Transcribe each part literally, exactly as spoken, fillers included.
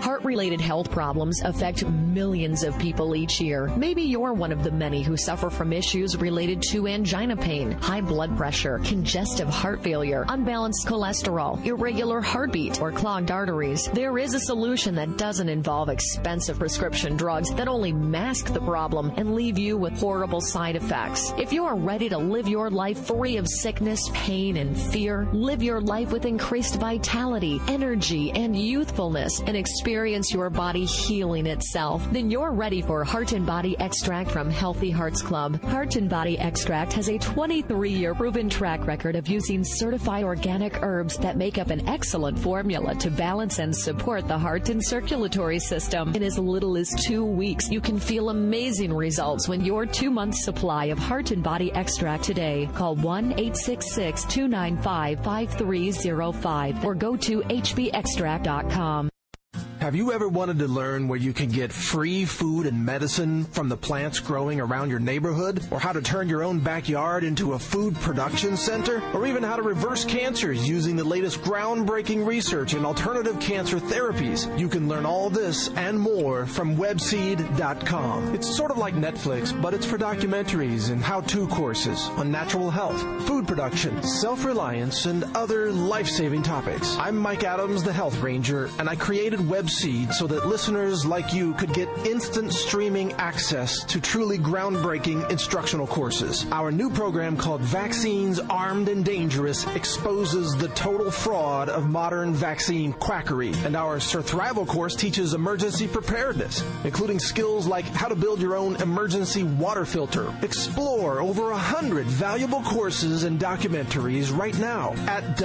Heart-related health problems affect millions of people each year. Maybe you're one of the many who suffer from issues related to angina pain, high blood pressure, congestive heart failure, unbalanced cholesterol, irregular heartbeat, or clogged arteries. There is a solution that doesn't involve expensive prescription drugs that only mask the problem and leave you with horrible side effects. If you are ready to live your life free of sickness, pain, and fear, live your life with increased vitality, energy, and youthfulness, and experience your body healing itself, then you're ready for Heart and Body Extract from Healthy Hearts Club. Heart and Body Extract has a twenty-three year proven track record of using certified organic herbs that make up an excellent formula to balance and support the heart and circulatory system. In as little as two weeks, you can feel amazing results when your two-month supply of Heart and Body Extract today. Call one eight six six, two nine five, five three zero five or go to h b extract dot com. Have you ever wanted to learn where you can get free food and medicine from the plants growing around your neighborhood? Or how to turn your own backyard into a food production center? Or even how to reverse cancers using the latest groundbreaking research in alternative cancer therapies? You can learn all this and more from webseed dot com. It's sort of like Netflix, but it's for documentaries and how-to courses on natural health, food production, self-reliance, and other life-saving topics. I'm Mike Adams, the Health Ranger, and I created Webseed so that listeners like you could get instant streaming access to truly groundbreaking instructional courses. Our new program called Vaccines Armed and Dangerous exposes the total fraud of modern vaccine quackery. And our Surthrival course teaches emergency preparedness, including skills like how to build your own emergency water filter. Explore over a hundred valuable courses and documentaries right now at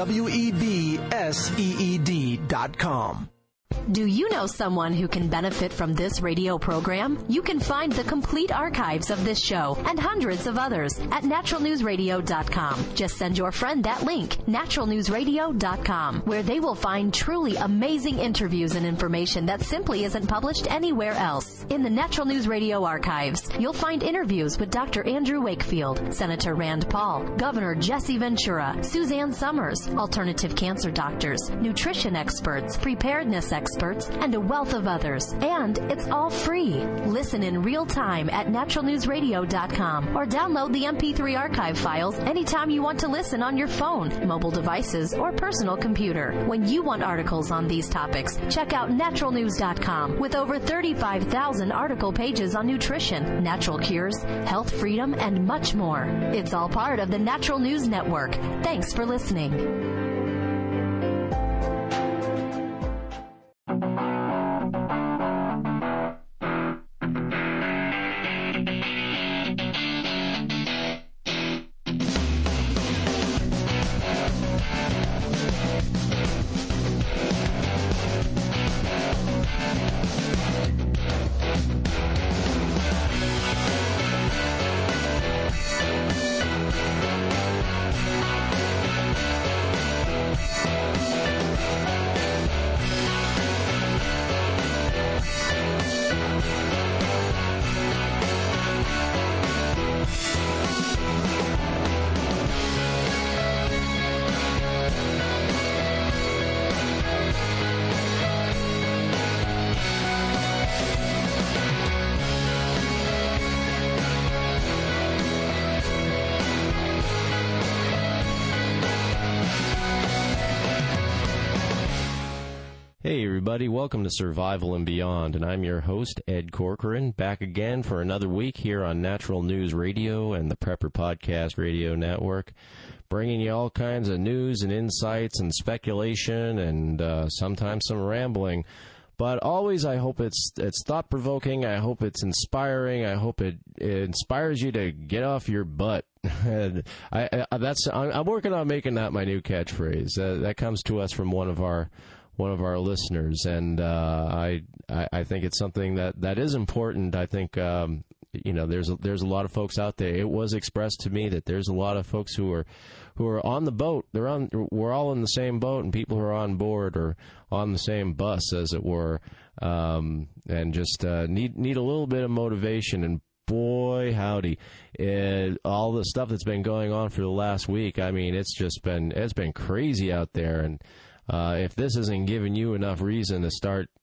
webseed dot com. Do you know someone who can benefit from this radio program? You can find the complete archives of this show and hundreds of others at natural news radio dot com. Just send your friend that link, natural news radio dot com, where they will find truly amazing interviews and information that simply isn't published anywhere else. In the Natural News Radio archives, you'll find interviews with Doctor Andrew Wakefield, Senator Rand Paul, Governor Jesse Ventura, Suzanne Summers, alternative cancer doctors, nutrition experts, preparedness experts, experts, and a wealth of others. And it's all free. Listen in real time at natural news radio dot com or download the M P three archive files anytime you want to listen on your phone, mobile devices, or personal computer. When you want articles on these topics, check out natural news dot com with over thirty-five thousand article pages on nutrition, natural cures, health freedom, and much more. It's all part of the Natural News Network. Thanks for listening. Hey everybody, welcome to Survival and Beyond, and I'm your host, Ed Corcoran, back again for another week here on Natural News Radio and the Prepper Podcast Radio Network, bringing you all kinds of news and insights and speculation and uh, sometimes some rambling. But always, I hope it's it's thought-provoking, I hope it's inspiring, I hope it, it inspires you to get off your butt. I, I, that's I'm working on making that my new catchphrase. Uh, that comes to us from one of our one of our listeners, and uh, I, I I think it's something that, that is important. I think um, you know there's a, there's a lot of folks out there. It was expressed to me that there's a lot of folks who are who are on the boat. They're on. We're all in the same boat, and people who are on board or on the same bus, as it were, um, and just uh, need need a little bit of motivation. And boy, howdy, it, all the stuff that's been going on for the last week. I mean, it's just been it's been crazy out there, and Uh, if this isn't giving you enough reason to start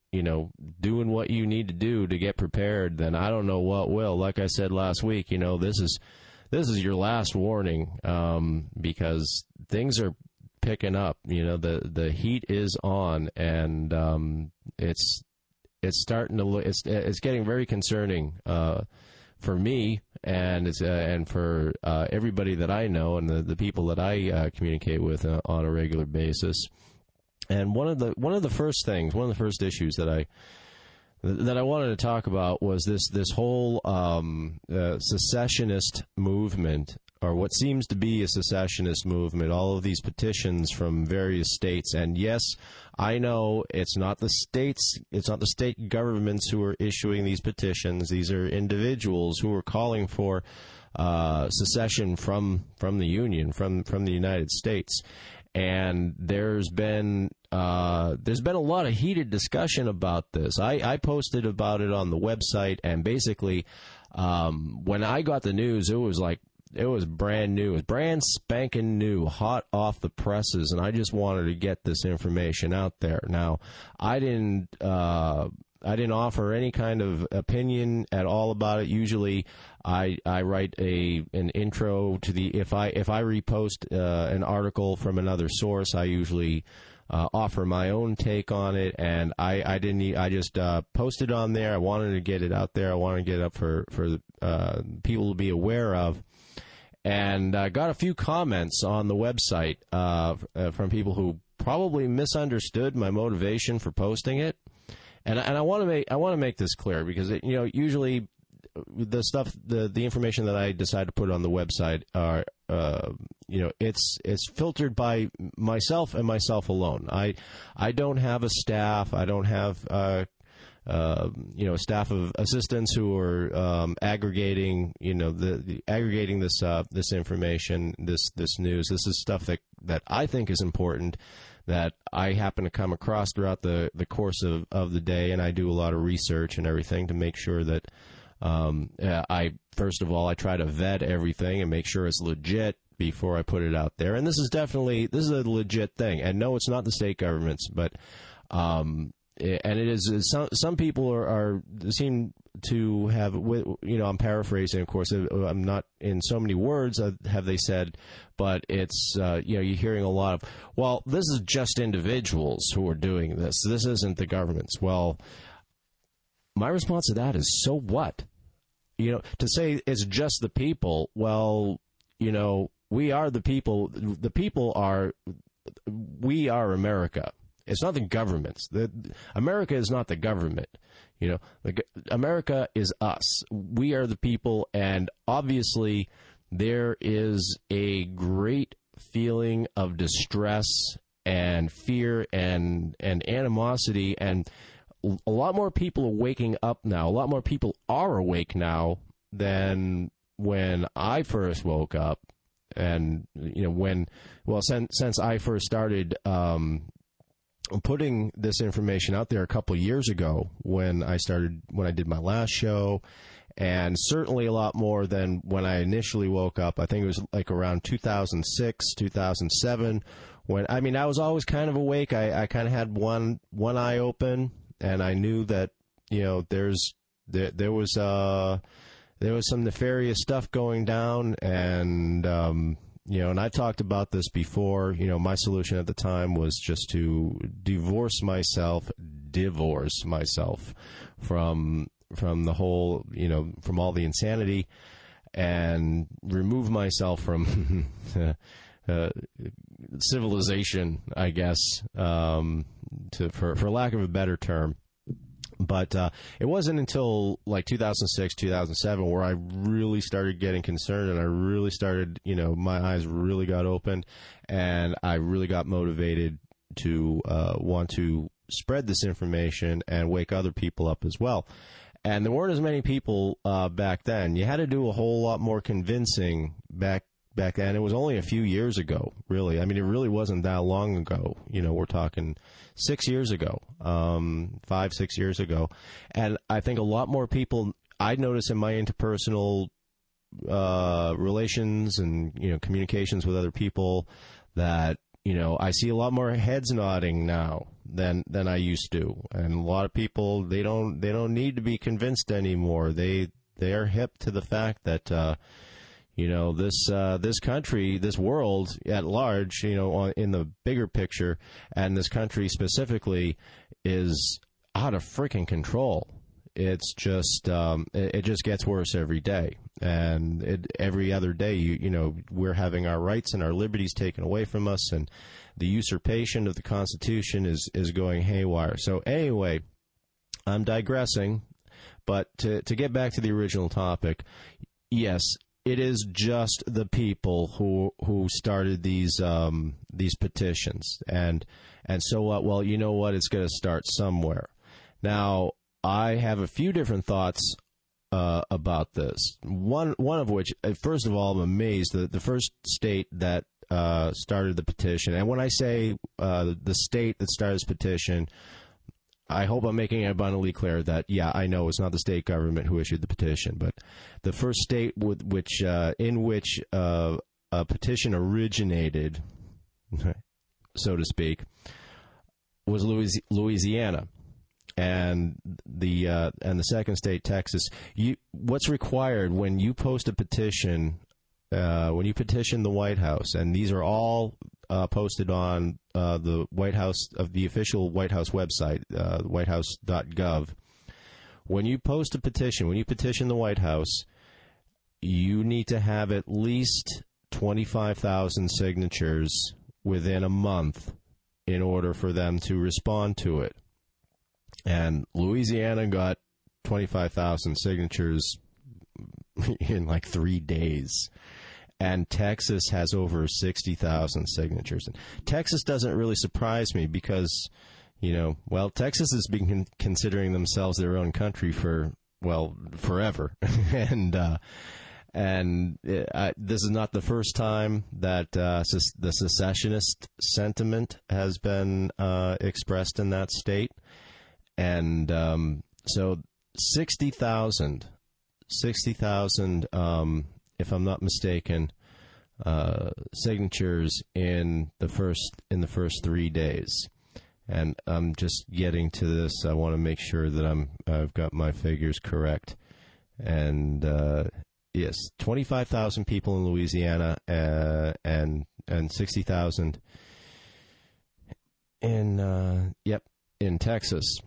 you know, doing what you need to do to get prepared, then I don't know what will. Like I said last week, you know, this is this is your last warning, um, because things are picking up. You know, the the heat is on, and um, it's it's starting to look. It's it's getting very concerning uh, for me, and it's uh, and for uh, everybody that I know and the the people that I uh, communicate with uh, on a regular basis. And one of the one of the first things, one of the first issues that I that I wanted to talk about was this this whole um, uh, secessionist movement, or what seems to be a secessionist movement. All of these petitions from various states, and yes, I know it's not the states, it's not the state governments who are issuing these petitions. These are individuals who are calling for uh, secession from from the Union, from from the United States. And there's been uh, there's been a lot of heated discussion about this. I, I posted about it on the website, and basically, um, when I got the news, it was like it was brand new, it was brand spanking new, hot off the presses, and I just wanted to get this information out there. Now, I didn't. Uh, I didn't offer any kind of opinion at all about it. Usually, I I write a an intro to the if I if I repost uh, an article from another source, I usually uh, offer my own take on it, and I I didn't I just uh, posted on there. I wanted to get it out there. I wanted to get it up for for uh, people to be aware of. And I got a few comments on the website uh, from people who probably misunderstood my motivation for posting it. And and I want to make I want to make this clear, because it, you know, usually the stuff the, the information that I decide to put on the website are uh, you know it's it's filtered by myself and myself alone. I I don't have a staff. I don't have uh, uh, you know a staff of assistants who are um, aggregating you know the, the aggregating this uh, this information, this this news. This is stuff that that I think is important, that I happen to come across throughout the, the course of, of the day, and I do a lot of research and everything to make sure that um, I, first of all, I try to vet everything and make sure it's legit before I put it out there. And this is definitely, this is a legit thing. And no, it's not the state governments, but, um, and it is, some, some people are, are seem to have, you know, I'm paraphrasing, of course, I'm not in so many words, have they said, but it's, uh, you know, you're hearing a lot of, well, this is just individuals who are doing this. This isn't the governments. Well, my response to that is, so what? You know, to say it's just the people, well, you know, we are the people, the people are, we are America. It's not the governments. The, America is not the government. You know, the, America is us. We are the people, and obviously there is a great feeling of distress and fear and and animosity, and a lot more people are waking up now. A lot more people are awake now than when I first woke up, and you know when well since since I first started. Um, putting this information out there a couple of years ago when I started, when I did my last show, and certainly a lot more than when I initially woke up. I think it was like around two thousand six, two thousand seven, when, I mean, I was always kind of awake. I, I kind of had one, one eye open, and I knew that, you know, there's, there, there was, uh, there was some nefarious stuff going down, and, um, you know, and I talked about this before. You know, my solution at the time was just to divorce myself, divorce myself from from the whole, you know, from all the insanity, and remove myself from uh, civilization, I guess, um, to for for lack of a better term. But uh, it wasn't until like two thousand six, two thousand seven where I really started getting concerned, and I really started, you know, my eyes really got opened, and I really got motivated to uh, want to spread this information and wake other people up as well. And there weren't as many people uh, back then. You had to do a whole lot more convincing back back then. It was only a few years ago, really. I mean, it really wasn't that long ago. You know, we're talking six years ago, um, five, six years ago. And I think a lot more people, I notice in my interpersonal uh, relations and, you know, communications with other people, that, you know, I see a lot more heads nodding now than than I used to, and a lot of people they don't they don't need to be convinced anymore. They they are hip to the fact that uh, you know this uh, this country, this world at large, you know, in the bigger picture, and this country specifically is out of freaking control. It's just um, it, it just gets worse every day, and it, every other day, you you know, we're having our rights and our liberties taken away from us, and the usurpation of the Constitution is is going haywire. So anyway, I'm digressing, but to to get back to the original topic, yes, it is just the people who who started these um, these petitions, and and so uh, well, you know what? It's going to start somewhere. Now, I have a few different thoughts uh, about this. One one of which, first of all, I'm amazed that the first state that uh, started the petition, and when I say uh, the state that started this petition, I hope I'm making it abundantly clear that, yeah, I know it's not the state government who issued the petition, but the first state with which uh, in which uh, a petition originated, so to speak, was Louisiana. And the uh, and the second state, Texas. You, what's required when you post a petition, uh, when you petition the White House, and these are all uh, posted on uh, the White House of the official White House website, uh, white house dot gov. When you post a petition, when you petition the White House, you need to have at least twenty-five thousand signatures within a month in order for them to respond to it. And Louisiana got twenty-five thousand signatures in like three days. And Texas has over sixty thousand signatures. And Texas doesn't really surprise me because, you know, well, Texas has been con- considering themselves their own country for, well, forever. and uh, and it, I, this is not the first time that uh, ses- the secessionist sentiment has been uh, expressed in that state. And um, so sixty thousand, sixty thousand, um, if I'm not mistaken, uh, signatures in the first in the first three days. And I'm just getting to this. I want to make sure that I'm I've got my figures correct. And uh, yes, twenty-five thousand people in Louisiana, uh, and and sixty thousand in uh, yep in Texas.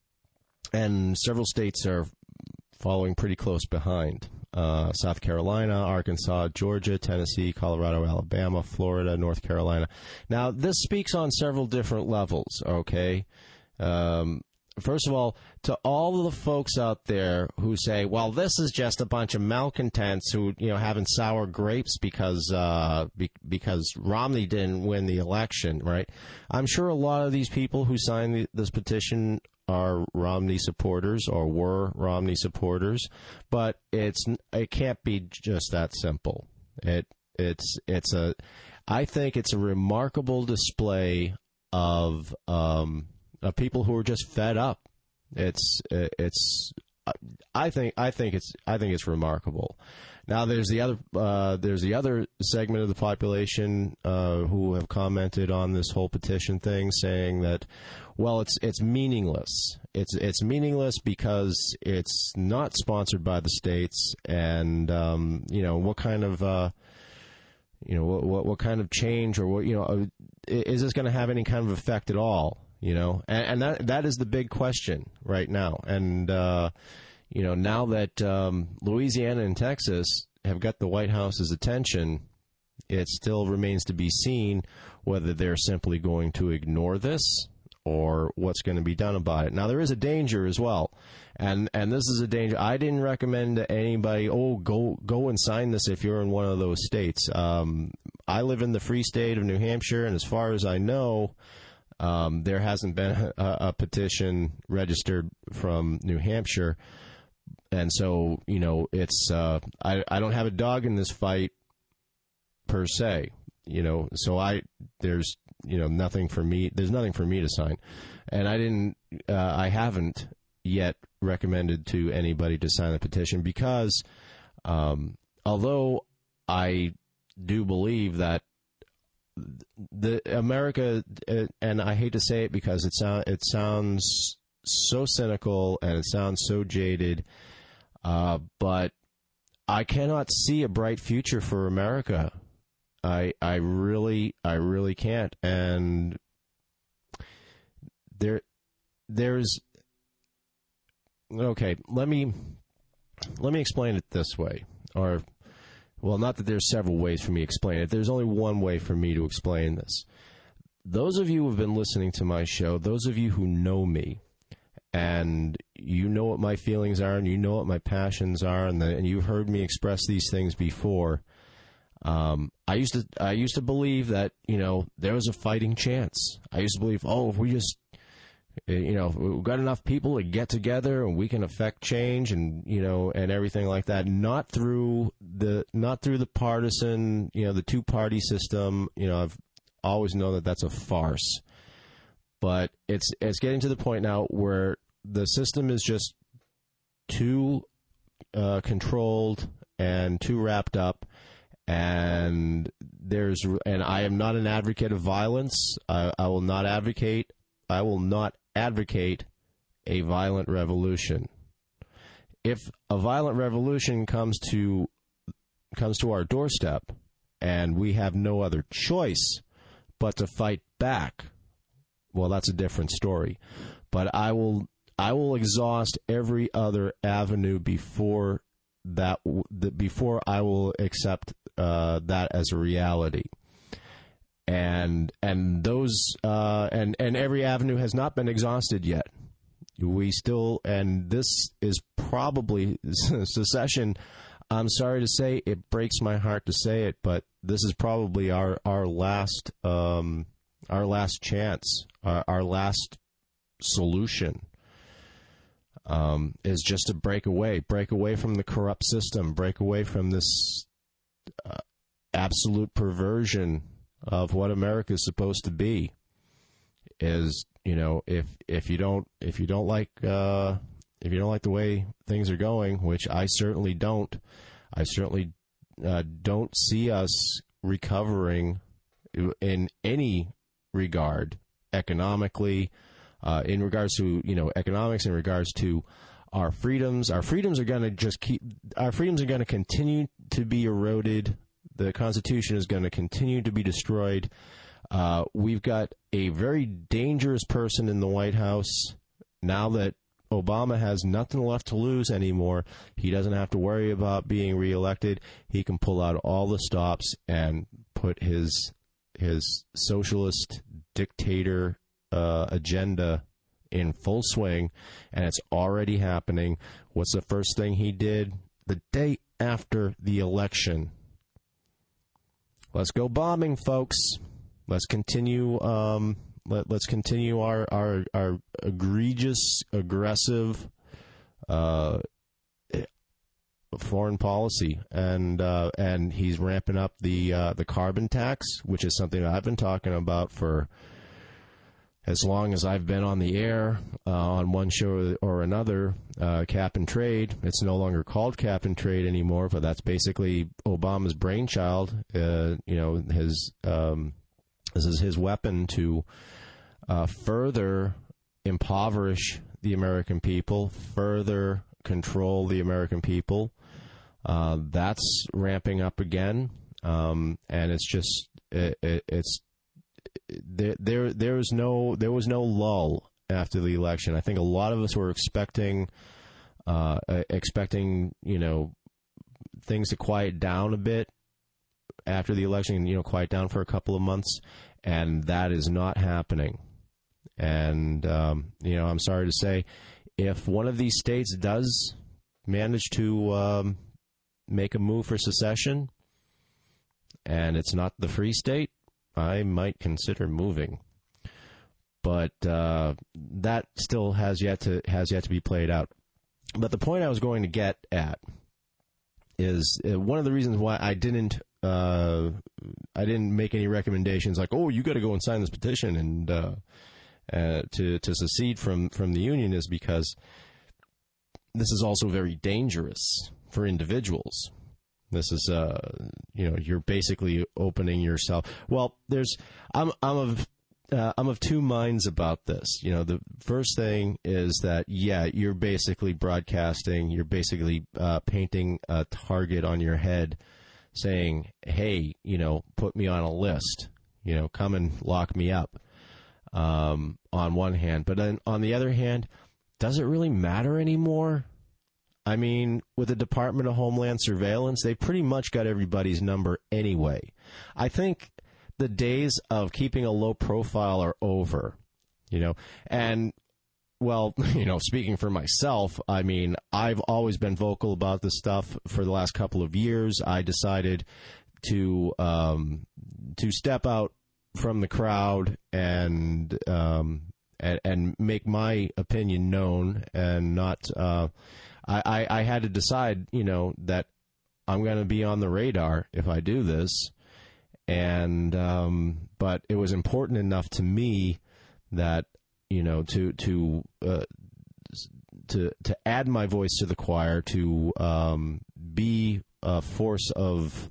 And several states are following pretty close behind. Uh, South Carolina, Arkansas, Georgia, Tennessee, Colorado, Alabama, Florida, North Carolina. Now, this speaks on several different levels, okay? Um, first of all, to all of the folks out there who say, well, this is just a bunch of malcontents who, you know, having sour grapes because uh, be- because Romney didn't win the election, right? I'm sure a lot of these people who signed the, this petition are Romney supporters or were Romney supporters, but it's it can't be just that simple. It it's it's a I think it's a remarkable display of um, of people who are just fed up. It's it's I think I think it's I think it's remarkable. Now there's the other uh, there's the other segment of the population uh, who have commented on this whole petition thing, saying that, well, it's it's meaningless. It's it's meaningless because it's not sponsored by the states, and um, you know what kind of uh, you know what, what what kind of change or what you know is this going to have any kind of effect at all? You know, and, and that that is the big question right now, and. Uh, You know, now that um, Louisiana and Texas have got the White House's attention, it still remains to be seen whether they're simply going to ignore this or what's going to be done about it. Now, there is a danger as well, and and this is a danger. I didn't recommend to anybody, oh, go go and sign this if you're in one of those states. Um, I live in the free state of New Hampshire, and as far as I know, um, there hasn't been a, a petition registered from New Hampshire. And so, you know, it's uh, I, I don't have a dog in this fight per se, you know, so I there's, you know, nothing for me. There's nothing for me to sign. And I didn't uh, I haven't yet recommended to anybody to sign the petition because um, although I do believe that the America, and I hate to say it because it sound it sounds so cynical and it sounds so jaded, uh, but I cannot see a bright future for America. I I really I really can't, and there there's okay. Let me let me explain it this way, or. Well, not that there's several ways for me to explain it. There's only one way for me to explain this. Those of you who have been listening to my show, those of you who know me, and you know what my feelings are, and you know what my passions are, and, the, and you've heard me express these things before. Um, I used to, I used to believe that you know there was a fighting chance. I used to believe, oh, if we just you know, we've got enough people to get together and we can affect change and, you know, and everything like that. Not through the, not through the partisan, you know, the two party system. You know, I've always known that that's a farce, but it's, it's getting to the point now where the system is just too uh, controlled and too wrapped up. And there's, and I am not an advocate of violence. I, I will not advocate, I will not advocate a violent revolution. If a violent revolution comes to comes to our doorstep and we have no other choice but to fight back, well, that's a different story. But I will I will exhaust every other avenue before that before I will accept uh, that as a reality. And and those uh, and and every avenue has not been exhausted yet. We still, and this is probably secession. I'm sorry to say, it breaks my heart to say it, but this is probably our our last um, our last chance, our, our last solution. Um, is just to break away, break away from the corrupt system, break away from this uh, absolute perversion of what America is supposed to be. Is, you know, if if you don't if you don't like uh, if you don't like the way things are going, which I certainly don't, I certainly uh, don't see us recovering in any regard, economically, uh, in regards to, you know, economics, in regards to our freedoms. Our freedoms are going to just keep our freedoms are going to continue to be eroded. The Constitution is going to continue to be destroyed. Uh, we've got a very dangerous person in the White House. Now that Obama has nothing left to lose anymore, he doesn't have to worry about being reelected. He can pull out all the stops and put his his socialist dictator uh, agenda in full swing, and it's already happening. What's the first thing he did the day after the election? Let's go bombing, folks. Let's continue. Um, let, let's continue our, our our egregious, aggressive uh, foreign policy, and uh, and he's ramping up the uh, the carbon tax, which is something that I've been talking about for as long as I've been on the air uh, on one show or another. Uh, cap and trade. It's no longer called cap and trade anymore, but that's basically Obama's brainchild. Uh, you know, his um, this is his weapon to uh, further impoverish the American people, further control the American people. Uh, that's ramping up again, um, and it's just it, it, it's there. There there was no there was no lull after the election. I think a lot of us were expecting, uh, expecting, you know, things to quiet down a bit after the election, you know, quiet down for a couple of months, and that is not happening. And, um, you know, I'm sorry to say, if one of these states does manage to um, make a move for secession, and it's not the Free State, I might consider moving. But uh, that still has yet to has yet to be played out. But the point I was going to get at is uh, one of the reasons why I didn't uh, I didn't make any recommendations like, oh, you got to go and sign this petition and uh, uh, to to secede from from the Union, is because this is also very dangerous for individuals. This is, uh, you know, you're basically opening yourself. Well, there's, I'm, I'm of, uh, I'm of two minds about this. You know, the first thing is that, yeah, you're basically broadcasting, you're basically uh, painting a target on your head, saying, hey, you know, put me on a list, you know, come and lock me up. Um, on one hand, but then on the other hand, does it really matter anymore? I mean, with the Department of Homeland Surveillance, they pretty much got everybody's number anyway. I think the days of keeping a low profile are over, you know, and, well, you know, speaking for myself, I mean, I've always been vocal about this stuff for the last couple of years. I decided to, um, to step out from the crowd and, um, and, and make my opinion known and not, uh, I, I had to decide, you know, that I'm going to be on the radar if I do this. And, um, but it was important enough to me that, you know, to, to, uh, to, to add my voice to the choir, to, um, be a force of,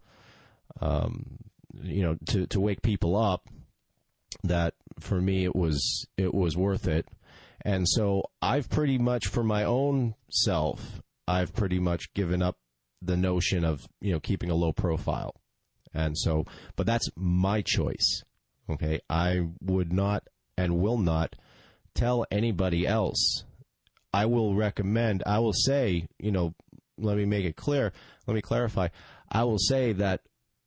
um, you know, to, to wake people up, that for me it was, it was worth it. And so I've pretty much, for my own self, I've pretty much given up the notion of, you know, keeping a low profile. And so, but that's my choice. Okay. I would not and will not tell anybody else. I will recommend, I will say, you know, let me make it clear. Let me clarify. I will say that,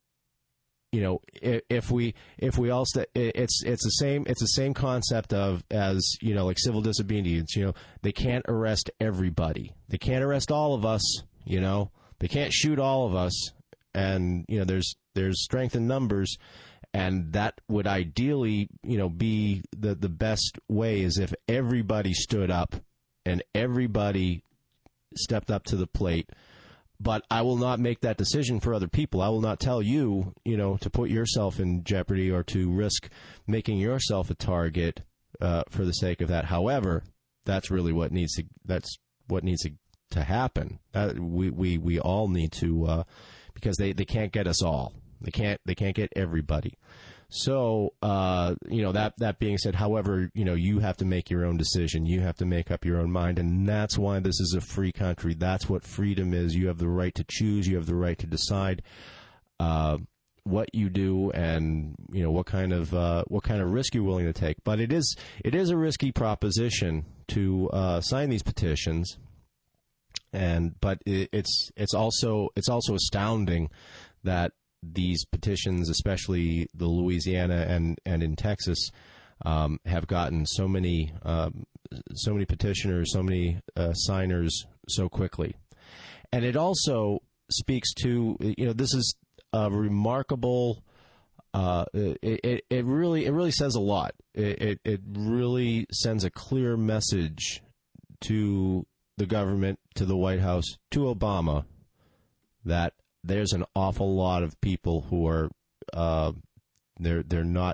you know, if we if we all st- it's it's the same it's the same concept of as, you know, like civil disobedience. You know, they can't arrest everybody. They can't arrest all of us. You know, they can't shoot all of us. And, you know, there's there's strength in numbers, and that would ideally, you know, be the the best way is if everybody stood up and everybody stepped up to the plate. But I will not make that decision for other people. I will not tell you, you know, to put yourself in jeopardy or to risk making yourself a target uh, for the sake of that. However, that's really what needs to that's what needs to, to happen. Uh, we, we we all need to uh, because they, they can't get us all. They can't they can't get everybody. So, uh, you know, that, that being said, however, you know, you have to make your own decision. You have to make up your own mind. And that's why this is a free country. That's what freedom is. You have the right to choose. You have the right to decide uh, what you do and, you know, what kind of uh, what kind of risk you're willing to take. But it is it is a risky proposition to uh, sign these petitions. And but it, it's it's also it's also astounding that these petitions, especially the Louisiana and, and in Texas, um, have gotten so many um, so many petitioners, so many uh, signers so quickly. And it also speaks to, you know, this is a remarkable. Uh, it, it it really it really says a lot. It, it it really sends a clear message to the government, to the White House, to Obama, that there's an awful lot of people who are uh, they're they're not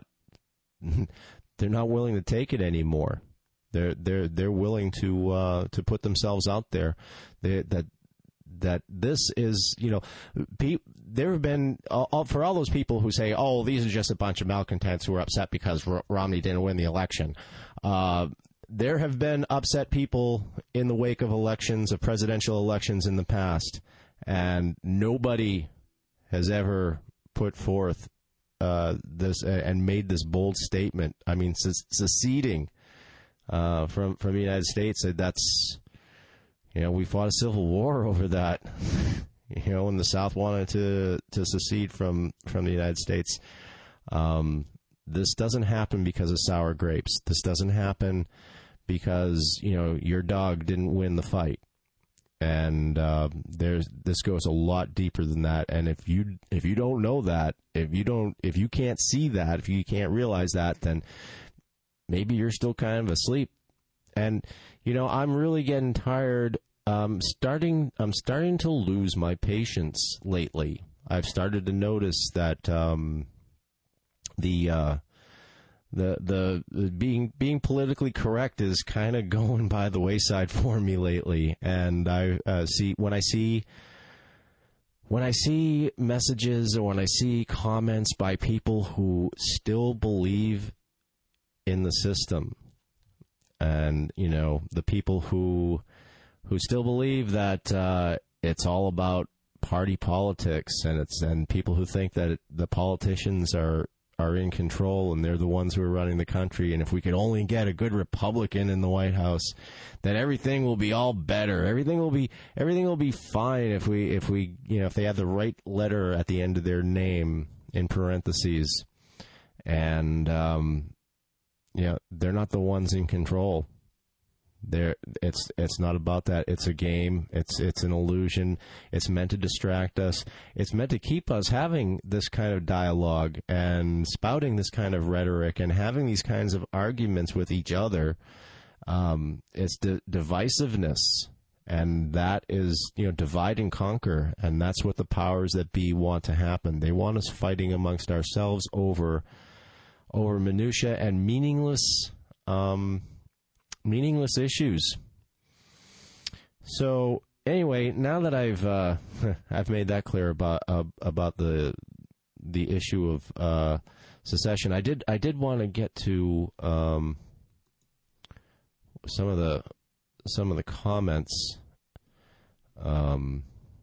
they're not willing to take it anymore. They're they're they're willing to uh, to put themselves out there. They, that that this is, you know, pe- there have been uh, for all those people who say, oh, these are just a bunch of malcontents who are upset because R- Romney didn't win the election. Uh, there have been upset people in the wake of elections, of presidential elections in the past. And nobody has ever put forth uh, this uh, and made this bold statement. I mean, seceding uh, from from the United States. That's, you know, we fought a civil war over that. You know, when the South wanted to to secede from from the United States. Um, this doesn't happen because of sour grapes. This doesn't happen because, you know, your dog didn't win the fight. And uh, there's this goes a lot deeper than that. And if you if you don't know that, if you don't if you can't see that, if you can't realize that, then maybe you're still kind of asleep. And, you know, I'm really getting tired. Um, starting I'm starting to lose my patience lately. I've started to notice that um, the uh, The, the the being being politically correct is kind of going by the wayside for me lately, and I uh, see when I see when I see messages or when I see comments by people who still believe in the system, and, you know, the people who who still believe that uh, it's all about party politics, and it's and people who think that it, the politicians are are in control and they're the ones who are running the country, and if we could only get a good Republican in the White House, then everything will be all better. Everything will be everything will be fine if we if we you know if they have the right letter at the end of their name in parentheses, and um, you know, they're not the ones in control. There, it's it's not about that. It's a game. It's it's an illusion. It's meant to distract us. It's meant to keep us having this kind of dialogue and spouting this kind of rhetoric and having these kinds of arguments with each other. Um, it's di- divisiveness, and that is, you know, divide and conquer, and that's what the powers that be want to happen. They want us fighting amongst ourselves over over minutia and meaningless. Um, meaningless issues. So anyway, now that I've uh, I've made that clear about uh, about the the issue of uh, secession, I did I did want to get to um, some of the some of the comments um,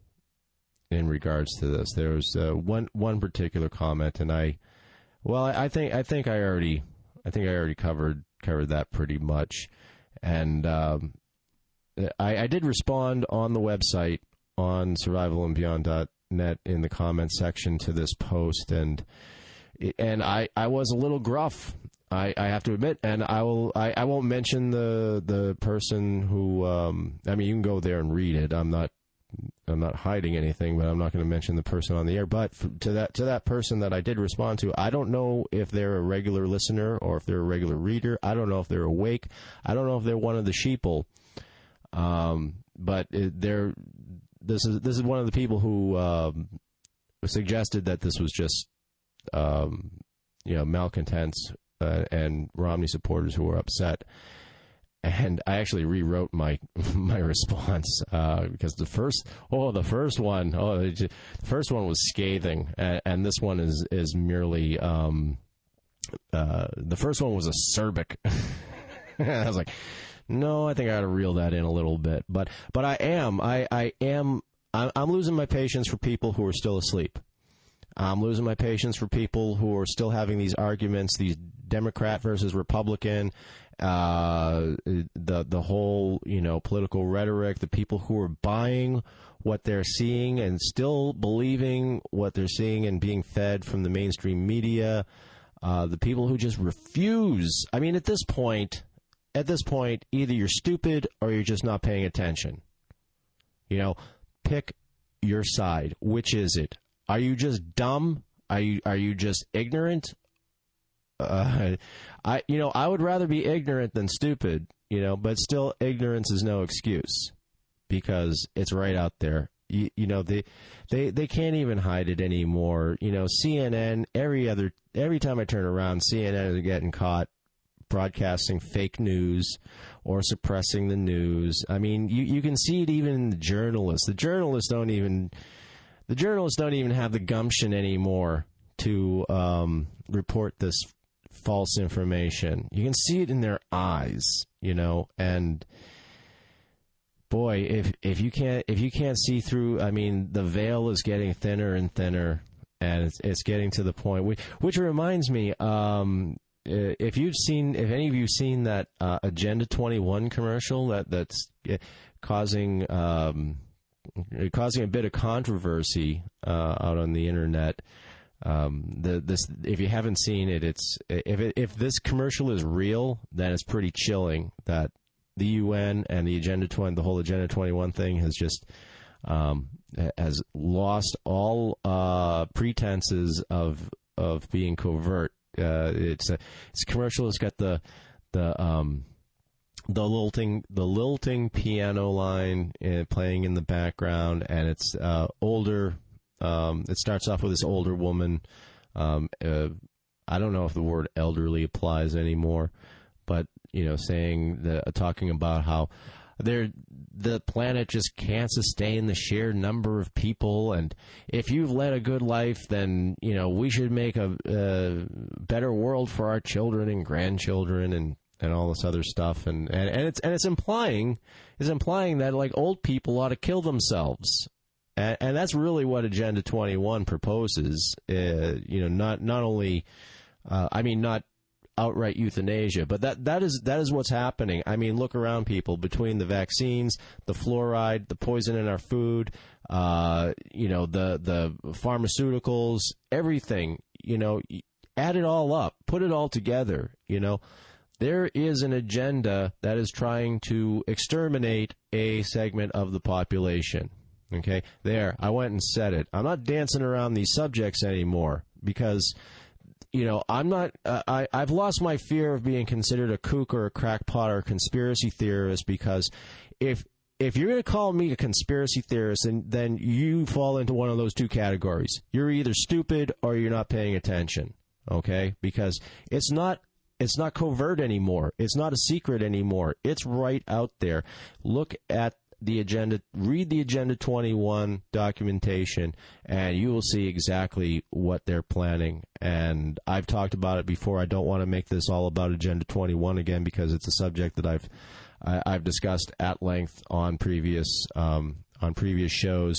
in regards to this. There was uh, one one particular comment, and I well I, I think I think I already I think I already covered covered that pretty much. And um, I, I did respond on the website on survival and beyond dot net in the comments section to this post, and and I, I was a little gruff, I, I have to admit, and I will I, I won't mention the the person who um, I mean, you can go there and read it. I'm not I'm not hiding anything, but I'm not going to mention the person on the air. But for, to that to that person that I did respond to, I don't know if they're a regular listener or if they're a regular reader. I don't know if they're awake. I don't know if they're one of the sheeple. Um, but it, they're this is this is one of the people who um, suggested that this was just um, you know malcontents uh, and Romney supporters who were upset. And I actually rewrote my my response uh, because the first oh the first one oh the first one was scathing, and, and this one is is merely um, uh, the first one was acerbic. I was like, no, I think I ought to reel that in a little bit, but but I am I I am I'm, I'm losing my patience for people who are still asleep. I'm losing my patience for people who are still having these arguments, these Democrat versus Republican. Uh, the the whole, you know, political rhetoric, the people who are buying what they're seeing and still believing what they're seeing and being fed from the mainstream media, uh, the people who just refuse. I mean, at this point, at this point, either you're stupid or you're just not paying attention. You know, pick your side. Which is it? Are you just dumb? Are you are you just ignorant? Uh, I, you know, I would rather be ignorant than stupid, you know, but still ignorance is no excuse because it's right out there. You, you know, they, they, they can't even hide it anymore. You know, C N N, every other, every time I turn around, C N N is getting caught broadcasting fake news or suppressing the news. I mean, you, you can see it even in the journalists. The journalists don't even, the journalists don't even have the gumption anymore to um, report this false information. You can see it in their eyes, you know, and boy, if if you can't if you can't see through, I mean, the veil is getting thinner and thinner, and it's, it's getting to the point. Which, which reminds me, um, if you've seen, if any of you've seen that uh, Agenda twenty-one commercial that that's causing um, causing a bit of controversy uh, out on the internet. Um, the this if you haven't seen it, it's if it, if this commercial is real, then it's pretty chilling that the U N and the Agenda twenty, the whole Agenda twenty-one thing has just um, has lost all uh, pretenses of of being covert. Uh, it's a it's a commercial. It's got the the um, the lilting the lilting piano line uh, playing in the background, and it's uh, older. Um, it starts off with this older woman. Um, uh, I don't know if the word elderly applies anymore, but, you know, saying the, talking about how they're, the planet just can't sustain the sheer number of people, and if you've led a good life, then, you know, we should make a, a better world for our children and grandchildren and, and all this other stuff. And, and, and it's and it's implying is implying that, like, old people ought to kill themselves. And, and that's really what Agenda twenty-one proposes. Uh, you know, not not only, uh, I mean, not outright euthanasia, but that that is that is what's happening. I mean, look around, people. Between the vaccines, the fluoride, the poison in our food, uh, you know, the the pharmaceuticals, everything. You know, add it all up, put it all together. You know, there is an agenda that is trying to exterminate a segment of the population. Okay, there, I went and said it. I'm not dancing around these subjects anymore because, you know, I'm not, uh, I, I've lost my fear of being considered a kook or a crackpot or a conspiracy theorist, because if if you're going to call me a conspiracy theorist, then, then you fall into one of those two categories. You're either stupid or you're not paying attention, okay? Because it's not it's not covert anymore. It's not a secret anymore. It's right out there. Look at the agenda, read the Agenda twenty-one documentation, and you will see exactly what they're planning. And I've talked about it before. I don't want to make this all about Agenda twenty-one again, because it's a subject that I've I, I've discussed at length on previous um, on previous shows.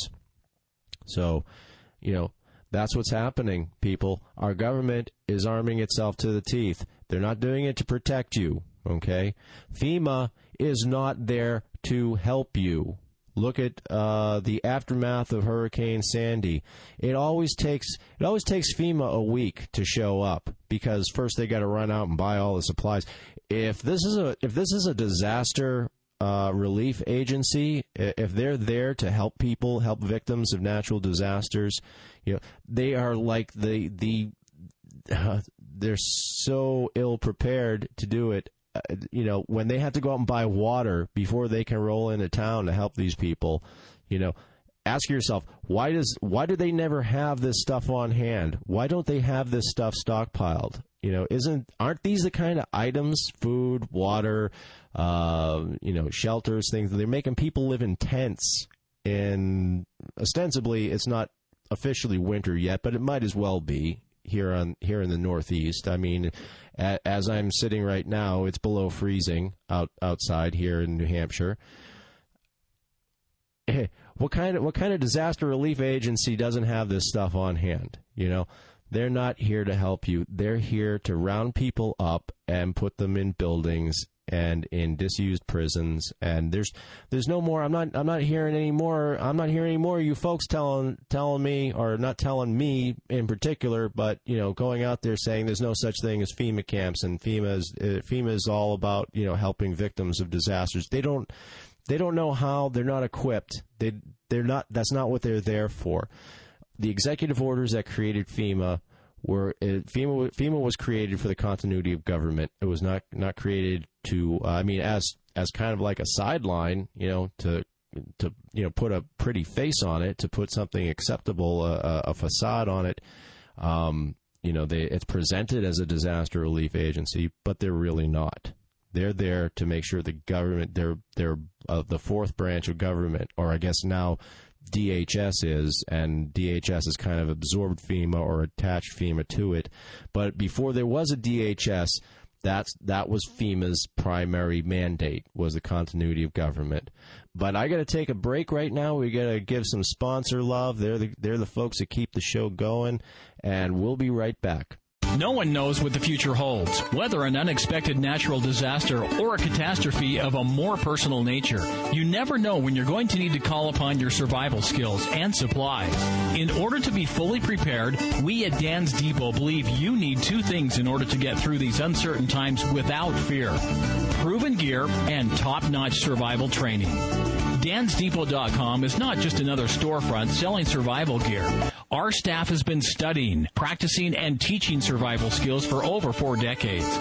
So, you know, that's what's happening, people. Our government is arming itself to the teeth. They're not doing it to protect you, okay? FEMA is not there to help you. Look at uh, the aftermath of Hurricane Sandy. It always takes it always takes FEMA a week to show up, because first they got to run out and buy all the supplies. If this is a if this is a disaster uh, relief agency, if they're there to help people, help victims of natural disasters, you know, they are like the the uh, they're so ill prepared to do it. You know, when they have to go out and buy water before they can roll into town to help these people, you know, ask yourself, why does why do they never have this stuff on hand? Why don't they have this stuff stockpiled? You know, isn't aren't these the kind of items, food, water, uh, you know, shelters, things that they're making people live in tents? And ostensibly, it's not officially winter yet, but it might as well be here on here in the Northeast. I mean, a, as I'm sitting right now, it's below freezing out outside here in New Hampshire. What kind of what kind of disaster relief agency doesn't have this stuff on hand? You know, they're not here to help you. They're here to round people up and put them in buildings and in disused prisons. And there's there's no more. I'm not I'm not hearing any more. I'm not hearing any more. You folks telling telling me, or not telling me in particular, but you know, going out there saying there's no such thing as FEMA camps, and FEMA is uh, FEMA is all about, you know, helping victims of disasters. They don't they don't know how. They're not equipped. They they're not. That's not what they're there for. The executive orders that created FEMA were uh, FEMA. FEMA was created for the continuity of government. It was not not created to. Uh, I mean, as as kind of like a sideline, you know, to to you know put a pretty face on it, to put something acceptable, uh, a facade on it. Um, you know, they it's presented as a disaster relief agency, but they're really not. They're there to make sure the government. They're they're uh, the fourth branch of government, or I guess now D H S is, and D H S has kind of absorbed FEMA or attached FEMA to it. But before there was a D H S, that's, that was FEMA's primary mandate, was the continuity of government. But I got to take a break right now. We got to give some sponsor love. They're the, they're the folks that keep the show going, and we'll be right back. No one knows what the future holds, whether an unexpected natural disaster or a catastrophe of a more personal nature. You never know when you're going to need to call upon your survival skills and supplies. In order to be fully prepared, we at Dan's Depot believe you need two things in order to get through these uncertain times without fear: proven gear and top-notch survival training. Dans Depot dot com is not just another storefront selling survival gear. Our staff has been studying, practicing, and teaching survival skills for over four decades.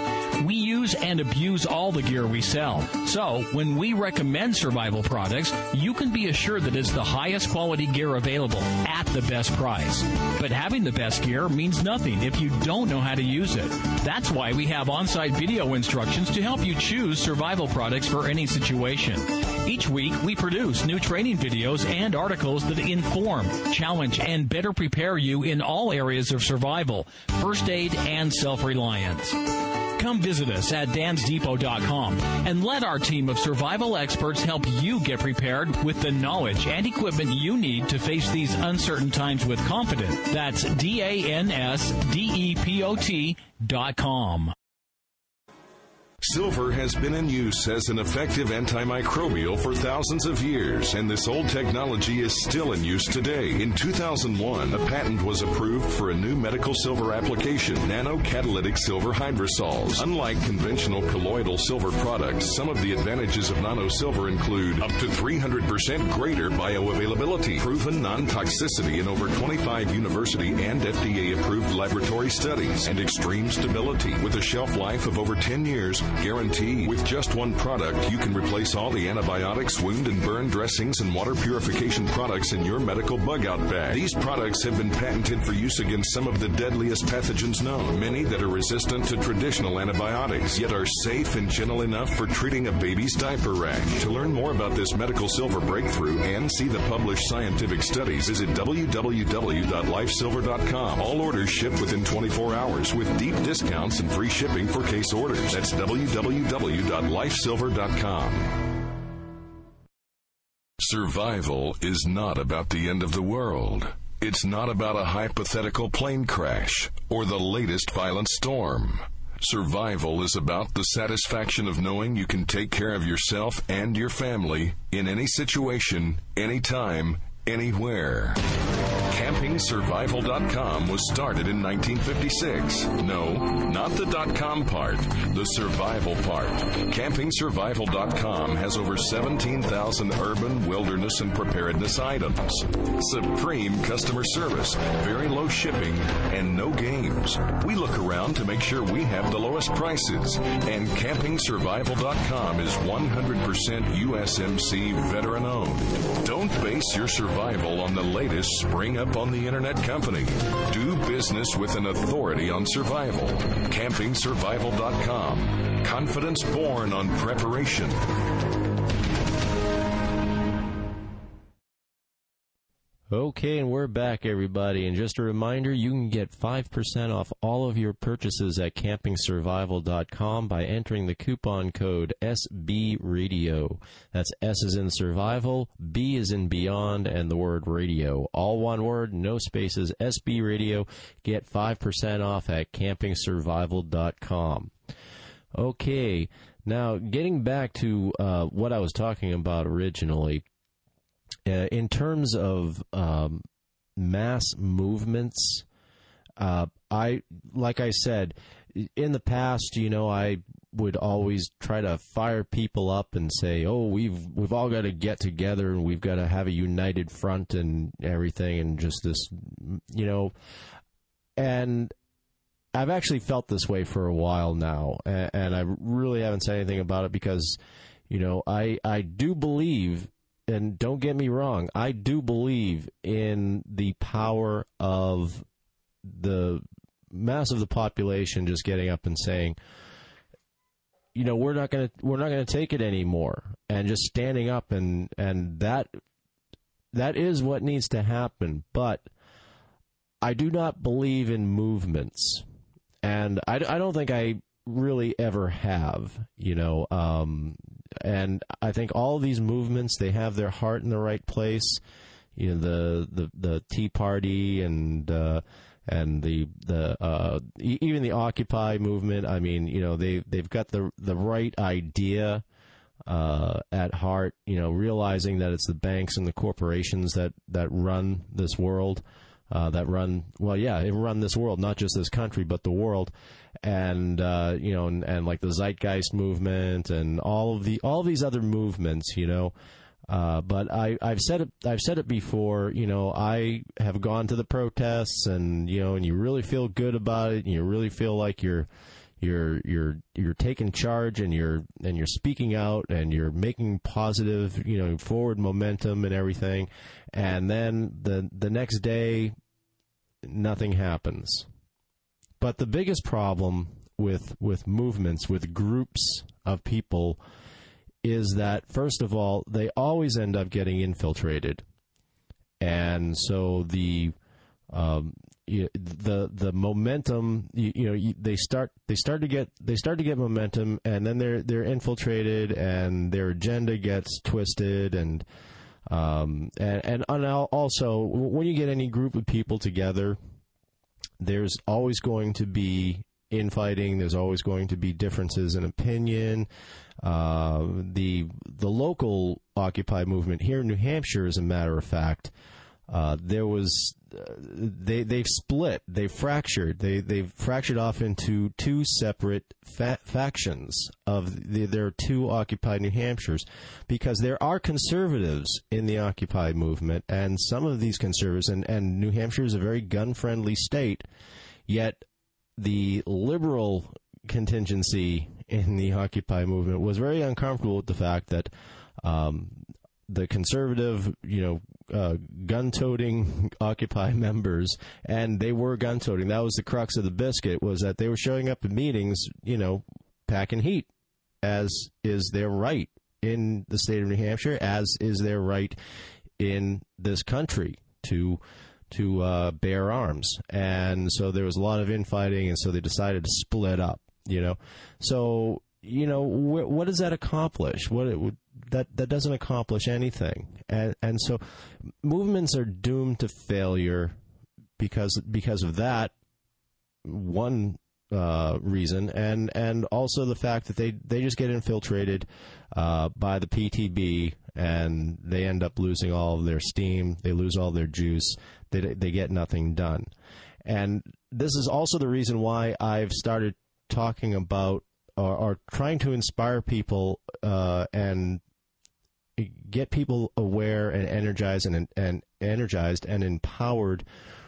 We use and abuse all the gear we sell. So, when we recommend Survival products, you can be assured that it's the highest quality gear available at the best price. But having the best gear means nothing if you don't know how to use it. That's why we have on-site video instructions to help you choose Survival products for any situation. Each week, we produce new training videos and articles that inform, challenge, and better prepare you in all areas of survival, first aid, and self-reliance. Come visit us at dans depot dot com and let our team of survival experts help you get prepared with the knowledge and equipment you need to face these uncertain times with confidence. That's D A N S D E P O T dot com. Silver has been in use as an effective antimicrobial for thousands of years, and this old technology is still in use today. In two thousand one, a patent was approved for a new medical silver application, nanocatalytic silver hydrosols. Unlike conventional colloidal silver products, some of the advantages of nano silver include up to three hundred percent greater bioavailability, proven non-toxicity in over twenty-five university and F D A-approved laboratory studies, and extreme stability with a shelf life of over ten years. Guarantee. With just one product, you can replace all the antibiotics, wound and burn dressings, and water purification products in your medical bug-out bag. These products have been patented for use against some of the deadliest pathogens known, many that are resistant to traditional antibiotics, yet are safe and gentle enough for treating a baby's diaper rash. To learn more about this medical silver breakthrough and see the published scientific studies, visit w w w dot life silver dot com. All orders ship within twenty-four hours with deep discounts and free shipping for case orders. That's w w w dot life silver dot com. Survival is not about the end of the world. It's not about a hypothetical plane crash or the latest violent storm. Survival is about the satisfaction of knowing you can take care of yourself and your family in any situation, anytime, anywhere. camping survival dot com was started in nineteen fifty-six. No, not the .com part, the survival part. camping survival dot com has over seventeen thousand urban, wilderness, and preparedness items. Supreme customer service, very low shipping, and no games. We look around to make sure we have the lowest prices, and camping survival dot com is one hundred percent U S M C veteran-owned. Don't base your survival on the latest spring up on the internet company. Do business with an authority on survival. camping survival dot com. Confidence born on preparation. Okay, and we're back, everybody. And just a reminder, you can get five percent off all of your purchases at camping survival dot com by entering the coupon code S B radio. That's S as in survival, B as in beyond, and the word radio. All one word, no spaces, S B radio. Get five percent off at camping survival dot com. Okay, now getting back to uh, what I was talking about originally. Uh, in terms of um, mass movements, uh, I like I said, in the past, you know, I would always try to fire people up and say, "Oh, we've we've all got to get together and we've got to have a united front and everything," and just this, you know, and I've actually felt this way for a while now, and, and I really haven't said anything about it because, you know, I I do believe. And don't get me wrong, I do believe in the power of the mass of the population just getting up and saying, you know, we're not going to we're not going to take it anymore, and just standing up, and and that that is what needs to happen. But I do not believe in movements, and I, I don't think I really ever have, you know. Um, And I think all of these movements, they have their heart in the right place. You know, the the, the Tea Party and uh, and the the uh, even the Occupy movement. I mean, you know, they they've got the the right idea uh, at heart. You know, realizing that it's the banks and the corporations that that run this world. Uh, that run, well, yeah, they run this world, not just this country, but the world, and uh, you know, and, and like the Zeitgeist movement and all of the all of these other movements, you know. Uh, but I, I've said it, I've said it before, you know. I have gone to the protests, and you know, and you really feel good about it, and you really feel like you're, you're you're you're taking charge, and you're and you're speaking out, and you're making positive, you know, forward momentum and everything, and then the the next day nothing happens. But the biggest problem with with movements, with groups of people, is that, first of all, they always end up getting infiltrated. And so the um, you, the the momentum, you, you know, you, they start they start to get they start to get momentum, and then they're they're infiltrated, and their agenda gets twisted, and um, and and, and also when you get any group of people together, there's always going to be infighting. There's always going to be differences in opinion. Uh, the the local Occupy movement here in New Hampshire, as a matter of fact, uh, there was uh, they they've split, they've fractured, they they've fractured off into two separate fa- factions of the, there are two Occupy New Hampshires, because there are conservatives in the Occupy movement, and some of these conservatives, and, and New Hampshire is a very gun-friendly state, yet the liberal contingency in the Occupy movement was very uncomfortable with the fact that um, the conservative, you know, uh, gun-toting Occupy members, and they were gun-toting. That was the crux of the biscuit, was that they were showing up at meetings, you know, packing heat, as is their right in the state of New Hampshire, as is their right in this country to to uh, bear arms. And so there was a lot of infighting, and so they decided to split up, you know. So, you know, wh- what does that accomplish? What it would, that that doesn't accomplish anything. And and so movements are doomed to failure because because of that one uh, reason, and and also the fact that they, they just get infiltrated uh, by the P T B, and they end up losing all of their steam, they lose all their juice, they they get nothing done. And this is also the reason why I've started talking about or, or trying to inspire people uh, and get people aware and energized and and energized and empowered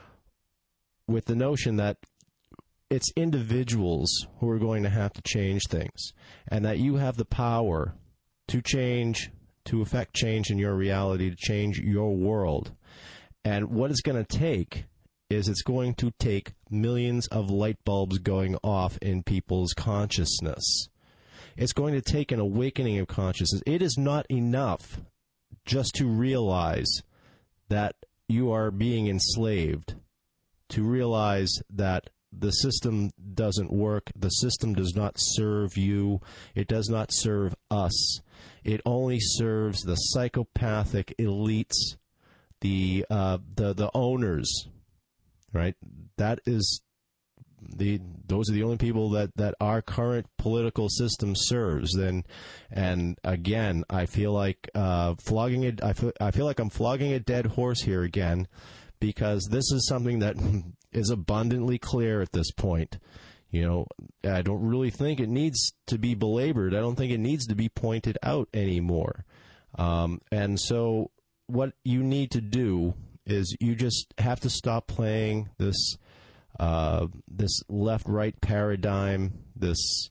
with the notion that it's individuals who are going to have to change things, and that you have the power to change, to affect change in your reality, to change your world. And what it's going to take is it's going to take millions of light bulbs going off in people's consciousness. It's going to take an awakening of consciousness. It is not enough just to realize that you are being enslaved, to realize that the system doesn't work, the system does not serve you, it does not serve us. It only serves the psychopathic elites, the uh, the the owners, right? That is the those are the only people that, that our current political system serves. And and again, I feel like uh, flogging it. I feel, I feel like I'm flogging a dead horse here again, because this is something that is abundantly clear at this point. You know, I don't really think it needs to be belabored. I don't think it needs to be pointed out anymore. Um, and so what you need to do is you just have to stop playing this uh, this left-right paradigm, this,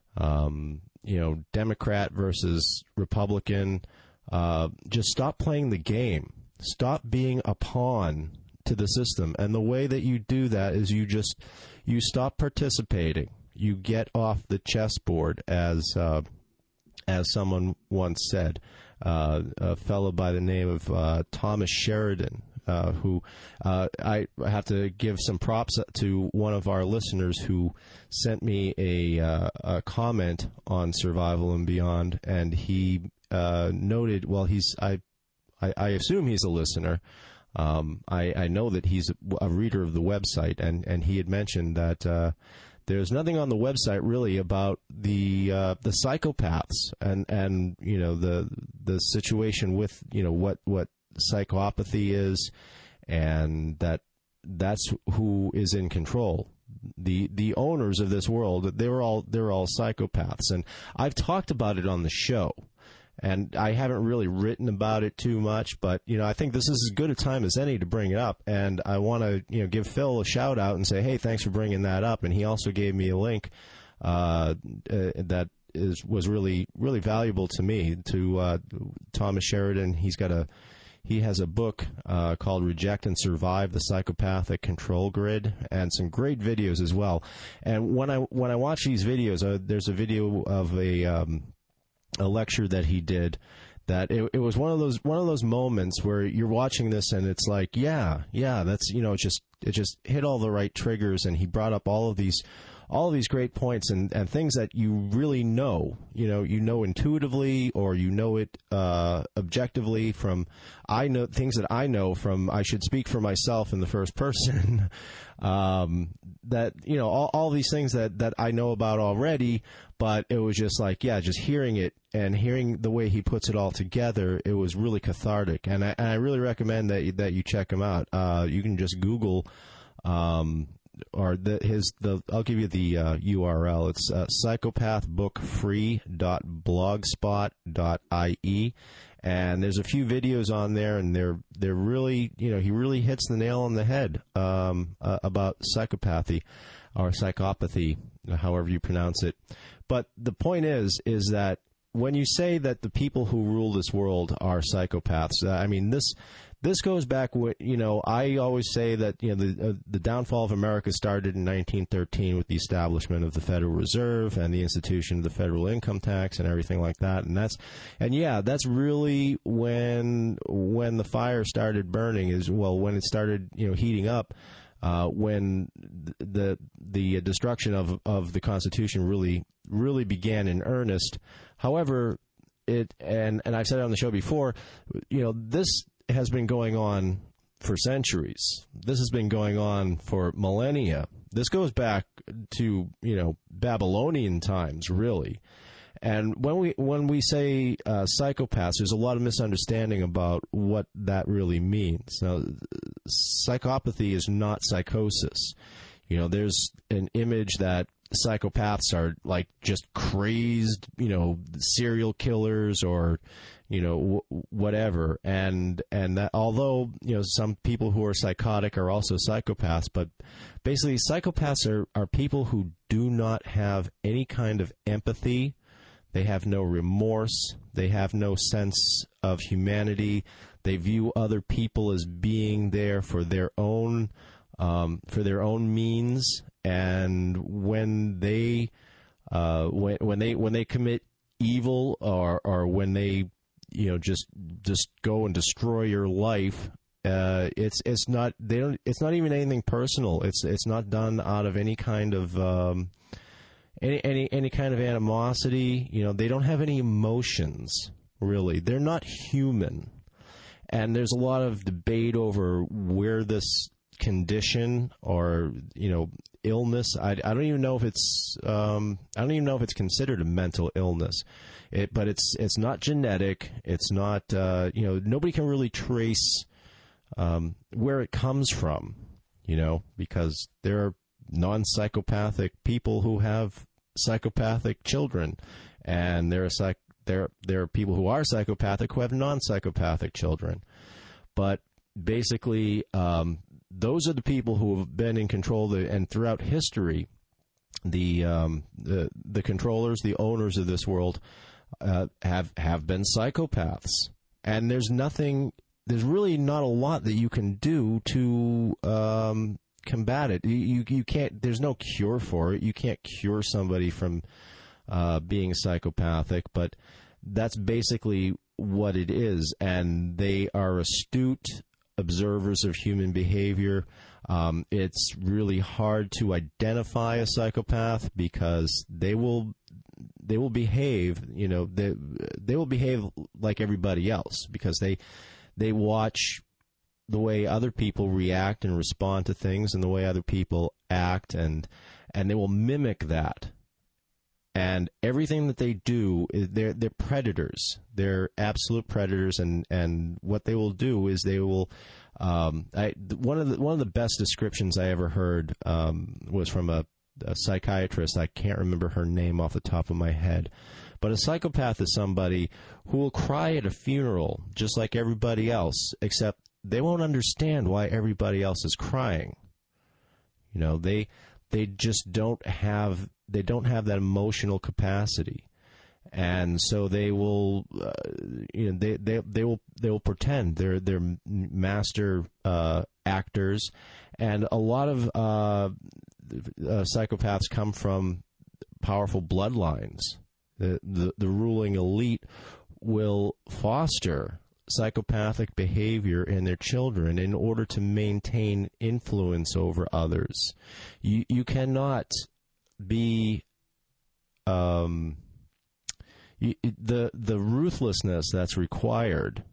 um, you know, Democrat versus Republican. Uh, just stop playing the game. Stop being a pawn to the system. And the way that you do that is you just you stop participating. You get off the chessboard, as uh, as someone once said, uh, a fellow by the name of uh, Thomas Sheridan, uh, who uh, I have to give some props to one of our listeners who sent me a, uh, a comment on Survival and Beyond, and he uh, noted, well, he's I, I I assume he's a listener. Um, I, I know that he's a reader of the website, and, and he had mentioned that uh, there's nothing on the website really about the uh, the psychopaths and, and you know the the situation with you know what, what psychopathy is, and that that's who is in control. The the owners of this world, they're all they're all psychopaths, and I've talked about it on the show. And I haven't really written about it too much, but, you know, I think this is as good a time as any to bring it up. And I want to, you know, give Phil a shout out and say, hey, thanks for bringing that up. And he also gave me a link uh, uh, that is was really really valuable to me. To uh, Thomas Sheridan, he's got a he has a book uh, called "Reject and Survive: The Psychopathic Control Grid," and some great videos as well. And when I when I watch these videos, uh, there's a video of a um, a lecture that he did. That it, it was one of those one of those moments where you're watching this and it's like, yeah, yeah, that's, you know, it just it just hit all the right triggers, and he brought up all of these all of these great points and, and things that you really know, you know, you know intuitively, or you know it uh, objectively from I know things that I know from I should speak for myself in the first person. um, that, you know, all, all these things that, that I know about already, but it was just like, yeah, just hearing it and hearing the way he puts it all together, it was really cathartic. And I, and I really recommend that you, that you check him out. Uh, you can just Google, um, or the, his, the, I'll give you the uh, U R L. It's uh, psychopath book free dot blogspot dot I E. And there's a few videos on there, and they're they're really, you know, he really hits the nail on the head um, uh, about psychopathy or psychopathy, however you pronounce it. But the point is, is that when you say that the people who rule this world are psychopaths, uh, I mean, this this goes back, you know, I always say that, you know, the uh, the downfall of America started in nineteen thirteen with the establishment of the Federal Reserve and the institution of the federal income tax and everything like that. And that's, and yeah, that's really when when the fire started burning, is, well, when it started, you know, heating up. Uh, when the the destruction of of the Constitution really really began in earnest. However, it and and I've said it on the show before, you know, this has been going on for centuries. This has been going on for millennia. This goes back to, you know, Babylonian times, really. And when we when we say uh, psychopaths, there's a lot of misunderstanding about what that really means. Now, psychopathy is not psychosis. You know, there's an image that psychopaths are like just crazed, you know, serial killers or, you know, w- whatever. And and that, although, you know, some people who are psychotic are also psychopaths, but basically psychopaths are, are people who do not have any kind of empathy. They have no remorse. They have no sense of humanity. They view other people as being there for their own, um, for their own means. And when they, uh, when when they when they commit evil, or or when they, you know, just just go and destroy your life, uh, it's it's not they don't it's not even anything personal. It's it's not done out of any kind of um, Any, any any kind of animosity. You know, they don't have any emotions, really. They're not human. And there's a lot of debate over where this condition or, you know, illness, I, I don't even know if it's, um, I don't even know if it's considered a mental illness. It, but it's it's not genetic. It's not, uh, you know, nobody can really trace um, where it comes from, you know, because there are non-psychopathic people who have psychopathic children, and there are psych there there are people who are psychopathic who have non-psychopathic children. But basically, um, those are the people who have been in control, of the, and throughout history, the um, the the controllers, the owners of this world, uh, have have been psychopaths. And there's nothing, there's really not a lot that you can do to um, combat it. You, you you can't. There's no cure for it. You can't cure somebody from uh, being psychopathic, but that's basically what it is. And they are astute observers of human behavior. Um, it's really hard to identify a psychopath because they will they will behave. You know, they they will behave like everybody else because they they watch the way other people react and respond to things and the way other people act, and and they will mimic that. And everything that they do, they're they're predators. They're absolute predators, and, and what they will do is they will. Um, I, one of the one of the best descriptions I ever heard um, was from a, a psychiatrist. I can't remember her name off the top of my head, but a psychopath is somebody who will cry at a funeral just like everybody else, except they won't understand why everybody else is crying. You know, they they just don't have they don't have that emotional capacity. And so they will, uh, you know, they, they they will they will pretend they're they're master uh, actors, and a lot of uh, uh, psychopaths come from powerful bloodlines. The, the the ruling elite will foster psychopathic behavior in their children in order to maintain influence over others. You you cannot be um. You, the the ruthlessness that's required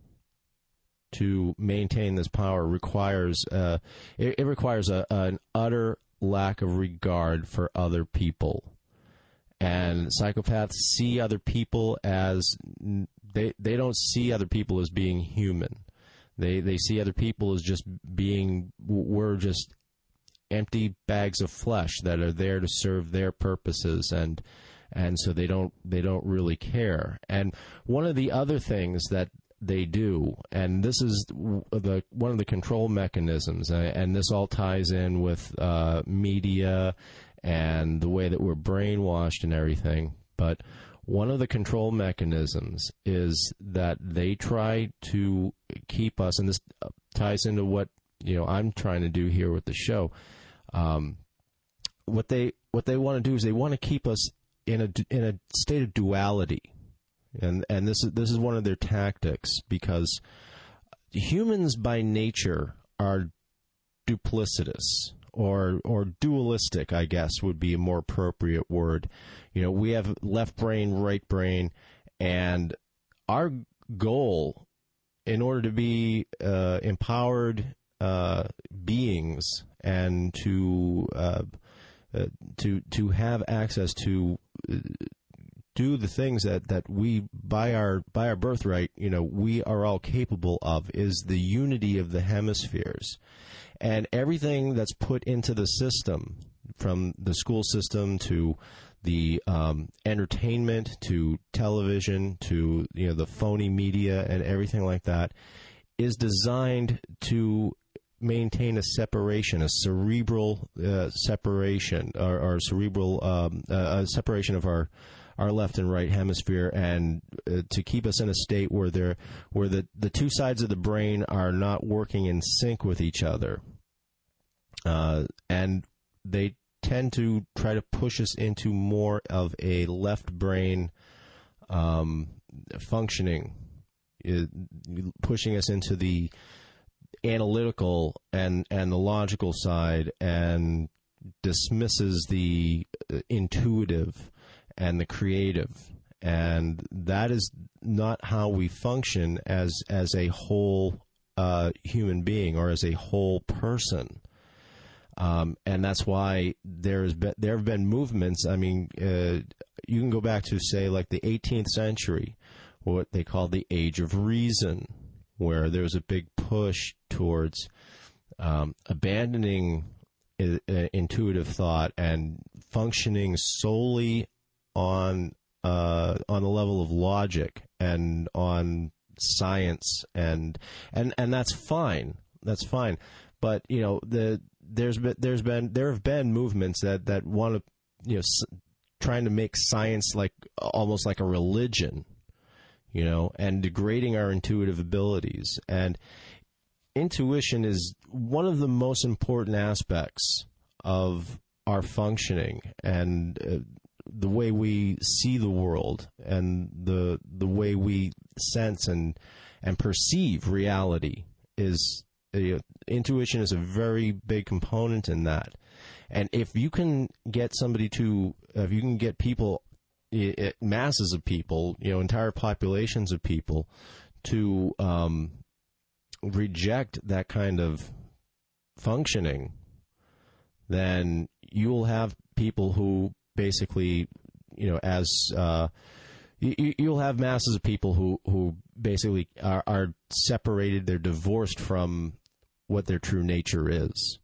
to maintain this power requires uh, it, it requires a, an utter lack of regard for other people, and psychopaths see other people as they they don't see other people as being human. They they see other people as just being we're just empty bags of flesh that are there to serve their purposes, and. And so they don't they don't really care. And one of the other things that they do, and this is the one of the control mechanisms, and this all ties in with uh, media and the way that we're brainwashed and everything. But one of the control mechanisms is that they try to keep us, and this ties into what you know I'm trying to do here with the show. Um, what they what they want to do is they want to keep us in a in a state of duality, and and this is this is one of their tactics, because humans by nature are duplicitous or or dualistic, I guess would be a more appropriate word. You know, we have left brain, right brain, and our goal, in order to be uh, empowered uh, beings and to uh, uh, to to have access to do the things that, that we, by our by our birthright, you know, we are all capable of, is the unity of the hemispheres. And everything that's put into the system, from the school system to the um, entertainment to television to, you know, the phony media and everything like that, is designed to maintain a separation, a cerebral uh, separation, or, or cerebral um, uh, a separation of our our left and right hemisphere, and uh, to keep us in a state where there where the the two sides of the brain are not working in sync with each other, uh, and they tend to try to push us into more of a left brain um, functioning, uh, pushing us into the analytical and and the logical side, and dismisses the intuitive and the creative, and that is not how we function as as a whole uh, human being, or as a whole person. Um, and that's why there's been, there have been movements. I mean, uh, you can go back to, say, like the eighteenth century, what they called the Age of Reason, where there was a big push towards um, abandoning uh, intuitive thought and functioning solely on uh, on the level of logic and on science, and and and that's fine. That's fine. But you know, the there's been there's been there have been movements that that want to, you know, s- trying to make science like almost like a religion, you know, and degrading our intuitive abilities. And intuition is one of the most important aspects of our functioning, and uh, the way we see the world, and the the way we sense and and perceive reality is uh, intuition is a very big component in that. And if you can get somebody to, if you can get people, it, masses of people, you know, entire populations of people, to um, reject that kind of functioning, then you will have people who basically, you know, as uh, you, you'll have masses of people who, who basically are, are separated, they're divorced from what their true nature is.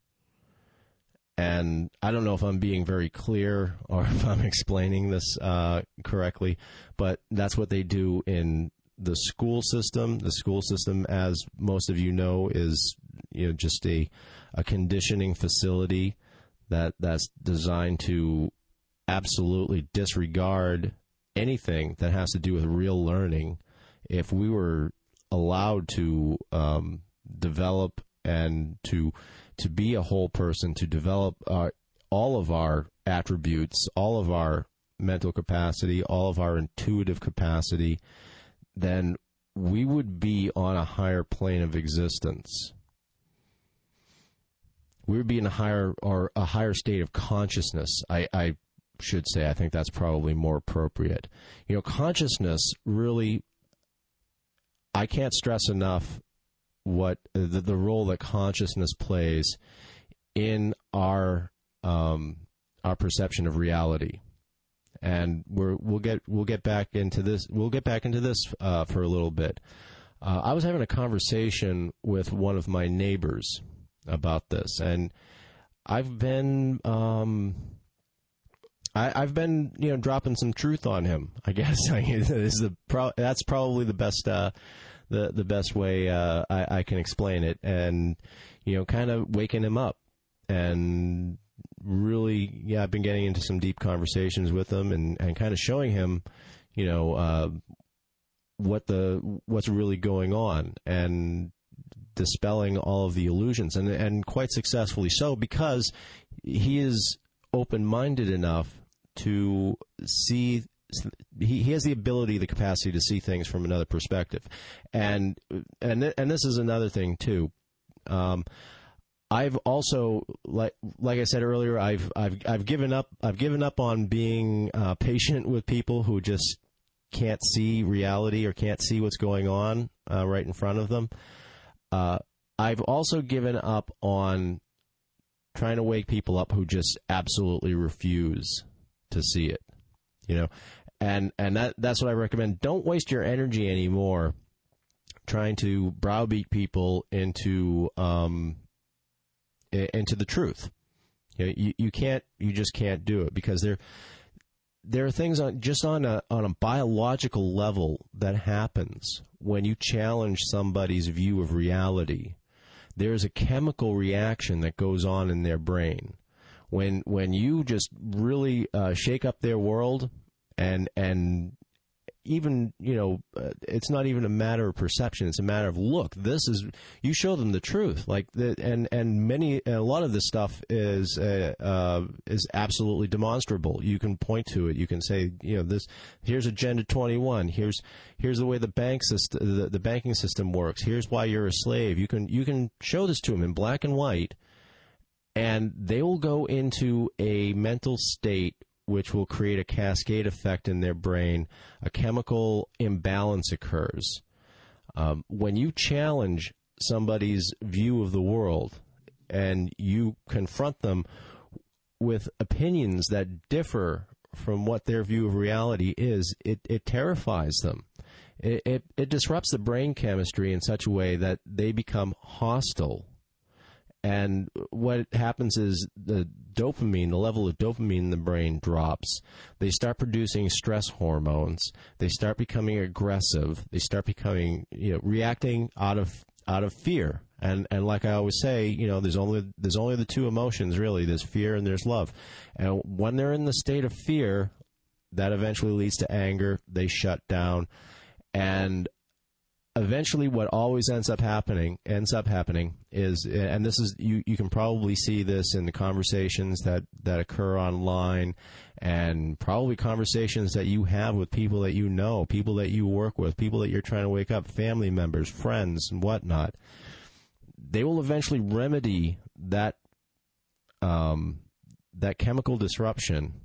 And I don't know if I'm being very clear or if I'm explaining this uh, correctly, but that's what they do in the school system. The school system, as most of you know, is, you know, just a a conditioning facility that that's designed to absolutely disregard anything that has to do with real learning, if we were allowed to um, develop and to to be a whole person, to develop our, all of our attributes, all of our mental capacity, all of our intuitive capacity, then we would be on a higher plane of existence. We would be in a higher or a higher state of consciousness. I, I should say. I think that's probably more appropriate. You know, consciousness really, I can't stress enough what the, the role that consciousness plays in our um, our perception of reality. And we're, we'll get we'll get back into this. We'll get back into this uh, for a little bit. Uh, I was having a conversation with one of my neighbors about this, and I've been um, I, I've been you know dropping some truth on him. I guess is the pro- that's probably the best uh, the the best way uh, I, I can explain it, and you know, kind of waking him up and. Really, yeah, I've been getting into some deep conversations with him and, and kind of showing him, you know, uh, what the what's really going on and dispelling all of the illusions, and and quite successfully so, because he is open-minded enough to see. He, he has the ability, the capacity to see things from another perspective, and and and this is another thing too. Um, I've also, like like I said earlier, I've I've I've given up I've given up on being uh, patient with people who just can't see reality or can't see what's going on uh, right in front of them. Uh, I've also given up on trying to wake people up who just absolutely refuse to see it. You know, and and that that's what I recommend. Don't waste your energy anymore trying to browbeat people into. Um, into the truth. You know, you, you can't, you just can't do it, because there, there are things on, just on a, on a biological level that happens when you challenge somebody's view of reality. There's a chemical reaction that goes on in their brain. When, when you just really uh, shake up their world and, and, even, you know, uh, it's not even a matter of perception. It's a matter of, look, this is, you show them the truth. Like, the, and, and many, and a lot of this stuff is, uh, uh, is absolutely demonstrable. You can point to it. You can say, you know, this, here's Agenda twenty-one. Here's, here's the way the bank system, the, the banking system works. Here's why you're a slave. You can, you can show this to them in black and white, and they will go into a mental state which will create a cascade effect in their brain. A chemical imbalance occurs. Um, when you challenge somebody's view of the world and you confront them with opinions that differ from what their view of reality is, it, it terrifies them. It, it, it disrupts the brain chemistry in such a way that they become hostile. And what happens is the dopamine, the level of dopamine in the brain drops. They start producing stress hormones. They start becoming aggressive. They start becoming, you know, reacting out of out of fear. And and like I always say, you know, there's only there's only the two emotions really. There's fear and there's love. And when they're in the state of fear, that eventually leads to anger. They shut down, and eventually, what always ends up happening ends up happening is, and this is you, you can probably see this in the conversations that, that occur online, and probably conversations that you have with people that you know, people that you work with, people that you're trying to wake up, family members, friends, and whatnot. They will eventually remedy that um, that chemical disruption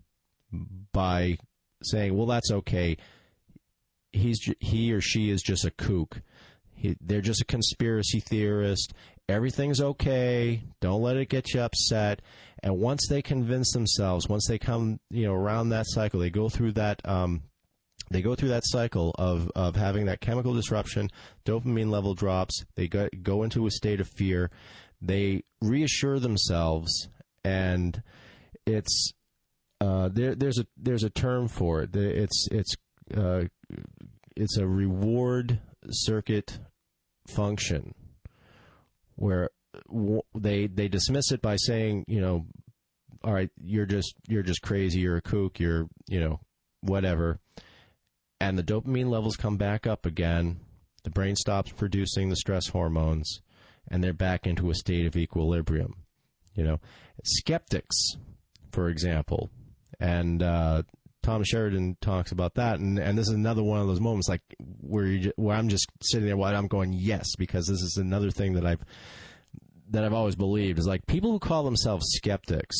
by saying, "Well, that's okay. He's he or she is just a kook. He, they're just a conspiracy theorist. Everything's okay. Don't let it get you upset." And once they convince themselves, once they come, you know, around that cycle, they go through that. Um, they go through that cycle of of having that chemical disruption. Dopamine level drops. They go go into a state of fear. They reassure themselves, and it's uh, there. There's a there's a term for it. It's it's uh, it's a reward circuit function, where w- they they dismiss it by saying, you know, all right, you're just you're just crazy, you're a kook, you're, you know, whatever. And the dopamine levels come back up again. The brain stops producing the stress hormones, and they're back into a state of equilibrium. You know, skeptics, for example, and uh, Tom Sheridan talks about that, and, and this is another one of those moments like where you just, where I'm just sitting there while I'm going yes, because this is another thing that I've that I've always believed is like people who call themselves skeptics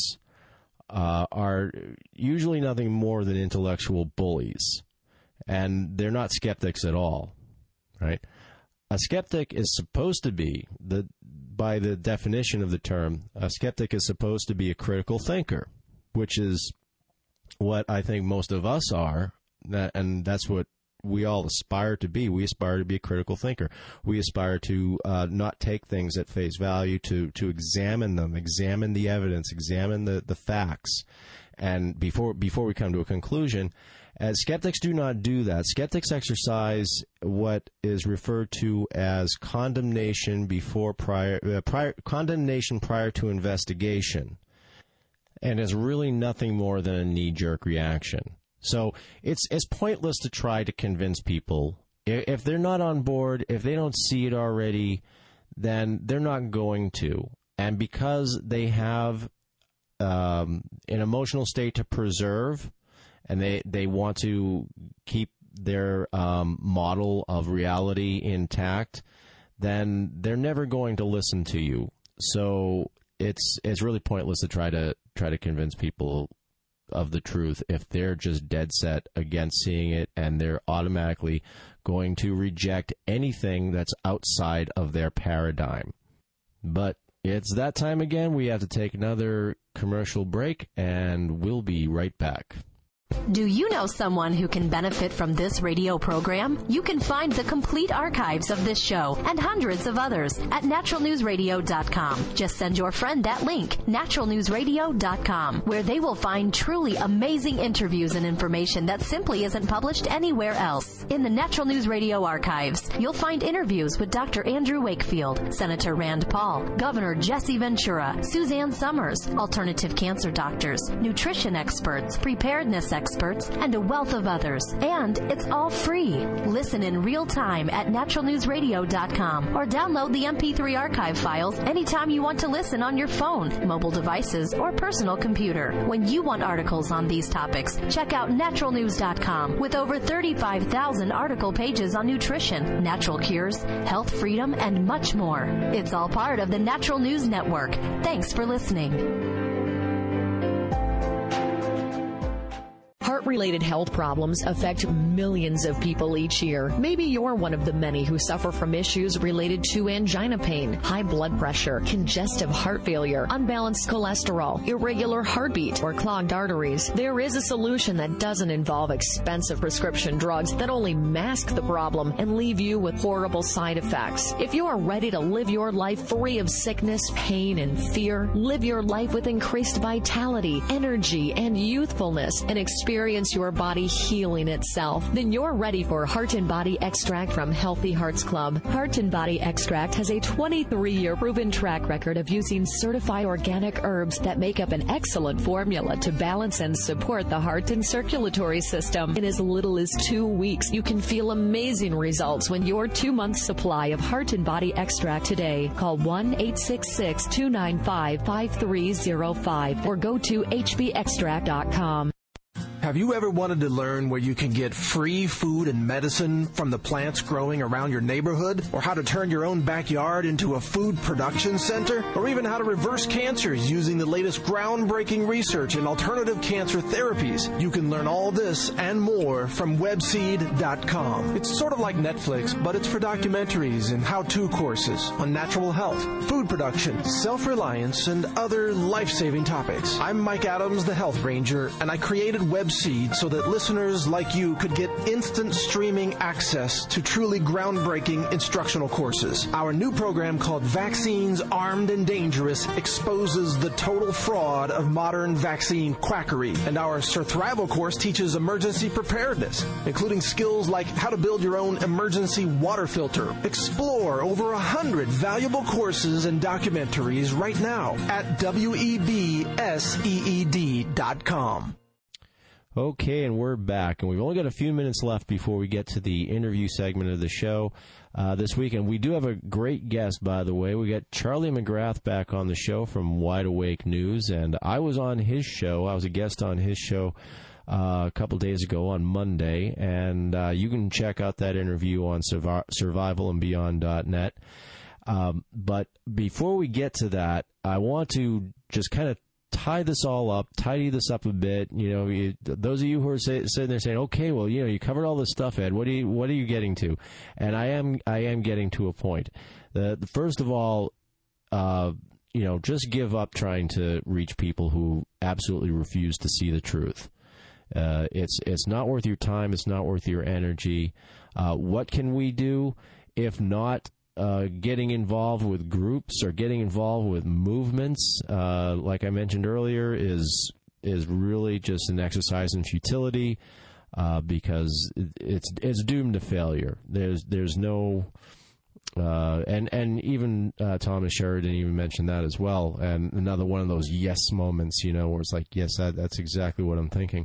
uh, are usually nothing more than intellectual bullies, and they're not skeptics at all, right? A skeptic is supposed to be, the by the definition of the term, a skeptic is supposed to be a critical thinker, which is what I think most of us are, and that's what we all aspire to be. We aspire to be a critical thinker. We aspire to uh, not take things at face value, to to examine them, examine the evidence, examine the, the facts, and before before we come to a conclusion. Uh, skeptics do not do that. Skeptics exercise what is referred to as condemnation before prior, uh, prior condemnation prior to investigation, and is really nothing more than a knee-jerk reaction. So it's it's pointless to try to convince people. If they're not on board, if they don't see it already, then they're not going to. And because they have um, an emotional state to preserve, and they, they want to keep their um, model of reality intact, then they're never going to listen to you. So it's it's really pointless to try to try to convince people of the truth if they're just dead set against seeing it, and they're automatically going to reject anything that's outside of their paradigm. But it's that time again. We have to take another commercial break, and we'll be right back. Do you know someone who can benefit from this radio program? You can find the complete archives of this show and hundreds of others at natural news radio dot com. Just send your friend that link, natural news radio dot com, where they will find truly amazing interviews and information that simply isn't published anywhere else. In the Natural News Radio archives, you'll find interviews with Doctor Andrew Wakefield, Senator Rand Paul, Governor Jesse Ventura, Suzanne Summers, alternative cancer doctors, nutrition experts, preparedness experts, experts, and a wealth of others. And it's all free. Listen in real time at natural news radio dot com or download the M P three archive files anytime you want to listen on your phone, mobile devices, or personal computer. When you want articles on these topics, check out natural news dot com with over thirty-five thousand article pages on nutrition, natural cures, health freedom, and much more. It's all part of the Natural News Network. Thanks for listening. Heart-related health problems affect millions of people each year. Maybe you're one of the many who suffer from issues related to angina pain, high blood pressure, congestive heart failure, unbalanced cholesterol, irregular heartbeat, or clogged arteries. There is a solution that doesn't involve expensive prescription drugs that only mask the problem and leave you with horrible side effects. If you are ready to live your life free of sickness, pain, and fear, live your life with increased vitality, energy, and youthfulness, and experience Experience your body healing itself, then you're ready for Heart and Body Extract from Healthy Hearts Club. Heart and Body Extract has a twenty-three year proven track record of using certified organic herbs that make up an excellent formula to balance and support the heart and circulatory system. In as little as two weeks, you can feel amazing results when your two-month supply of Heart and Body Extract today. Call one eight six six, two nine five, five three zero five or go to h b extract dot com. Have you ever wanted to learn where you can get free food and medicine from the plants growing around your neighborhood? Or how to turn your own backyard into a food production center? Or even how to reverse cancers using the latest groundbreaking research in alternative cancer therapies? You can learn all this and more from webseed dot com. It's sort of like Netflix, but it's for documentaries and how-to courses on natural health, food production, self-reliance, and other life-saving topics. I'm Mike Adams, the Health Ranger, and I created Webseed seed so that listeners like you could get instant streaming access to truly groundbreaking instructional courses. Our new program called Vaccines Armed and Dangerous exposes the total fraud of modern vaccine quackery. And our Surthrival course teaches emergency preparedness, including skills like how to build your own emergency water filter. Explore over a hundred valuable courses and documentaries right now at W E B S E E D dot com. Okay, and we're back, and we've only got a few minutes left before we get to the interview segment of the show uh, this week. And we do have a great guest, by the way. We got Charlie McGrath back on the show from Wide Awake News, and I was on his show. I was a guest on his show uh, a couple days ago on Monday, and uh, you can check out that interview on survival and beyond dot net. Um, but before we get to that, I want to just kind of tie this all up, tidy this up a bit. You know, you, those of you who are say, sitting there saying, "Okay, well, you know, you covered all this stuff, Ed. What are you, what are you getting to?" And I am, I am getting to a point. The, the first of all, uh, you know, just give up trying to reach people who absolutely refuse to see the truth. Uh, it's, it's not worth your time. It's not worth your energy. Uh, what can we do if not Uh, getting involved with groups or getting involved with movements, uh, like I mentioned earlier, is is really just an exercise in futility uh, because it's it's doomed to failure. There's there's no uh, and and even uh, Thomas Sheridan even mentioned that as well. And another one of those yes moments, you know, where it's like, yes, that, that's exactly what I'm thinking.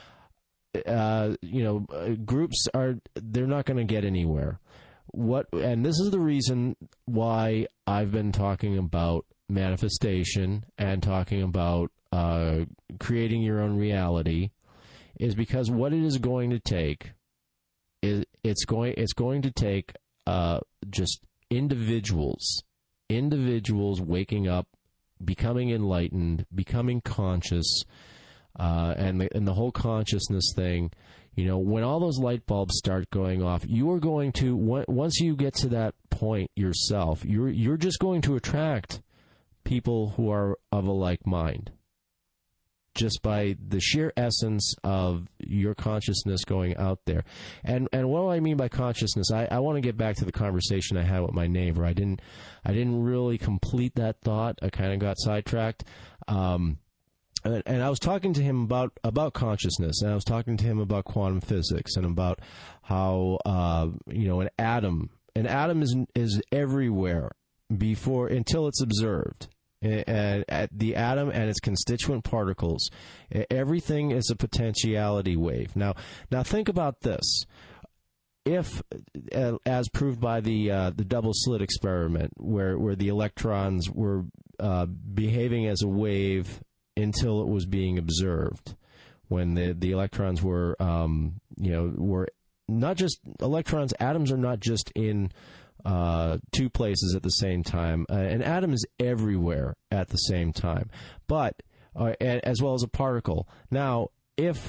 Uh, you know, groups are they're not going to get anywhere. What and this is the reason why I've been talking about manifestation and talking about uh, creating your own reality, is because what it is going to take is it's going it's going to take uh, just individuals, individuals waking up, becoming enlightened, becoming conscious, uh, and the, and the whole consciousness thing. You know, when all those light bulbs start going off, you are going to, once you get to that point yourself, you're you're just going to attract people who are of a like mind, just by the sheer essence of your consciousness going out there. And and what do I mean by consciousness? I, I want to get back to the conversation I had with my neighbor. I didn't I didn't really complete that thought. I kind of got sidetracked. Um, And, and I was talking to him about, about consciousness, and I was talking to him about quantum physics and about how, uh, you know, an atom, an atom is is everywhere before until it's observed. And at the atom and its constituent particles, everything is a potentiality wave. Now, now think about this. If, uh, as proved by the uh, the double slit experiment, where where the electrons were uh, behaving as a wave until it was being observed, when the the electrons were, um, you know, were not just electrons. Atoms are not just in uh, two places at the same time. Uh, an atom is everywhere at the same time, but uh, as well as a particle. Now, if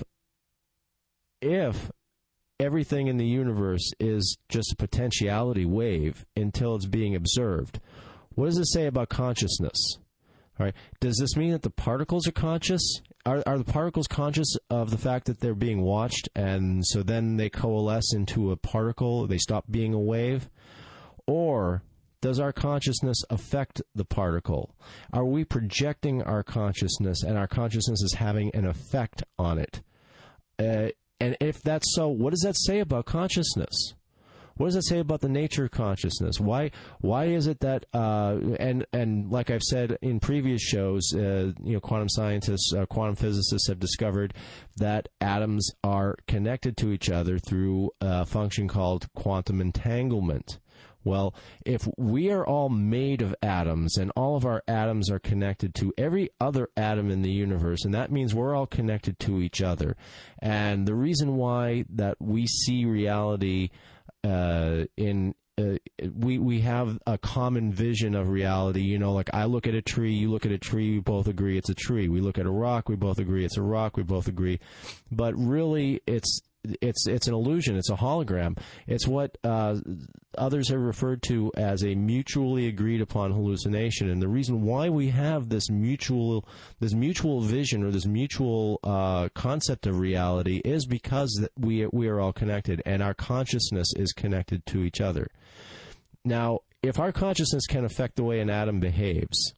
if everything in the universe is just a potentiality wave until it's being observed, what does it say about consciousness? All right. Does this mean that the particles are conscious? Are, are the particles conscious of the fact that they're being watched, and so then they coalesce into a particle, they stop being a wave? Or does our consciousness affect the particle? Are we projecting our consciousness, and our consciousness is having an effect on it? Uh, and if that's so, what does that say about consciousness? What does it say about the nature of consciousness? Why why is it that, uh, and and like I've said in previous shows, uh, you know, quantum scientists, uh, quantum physicists have discovered that atoms are connected to each other through a function called quantum entanglement. Well, if we are all made of atoms and all of our atoms are connected to every other atom in the universe, and that means we're all connected to each other. And the reason why that we see reality Uh, in uh, we we have a common vision of reality. You know, like I look at a tree, you look at a tree, we both agree it's a tree. We look at a rock, we both agree it's a rock, we both agree. But really, it's it's it's an illusion. It's a hologram. It's what uh, others have referred to as a mutually agreed upon hallucination. And the reason why we have this mutual this mutual vision or this mutual uh, concept of reality is because that we we are all connected, and our consciousness is connected to each other. Now, if our consciousness can affect the way an atom behaves,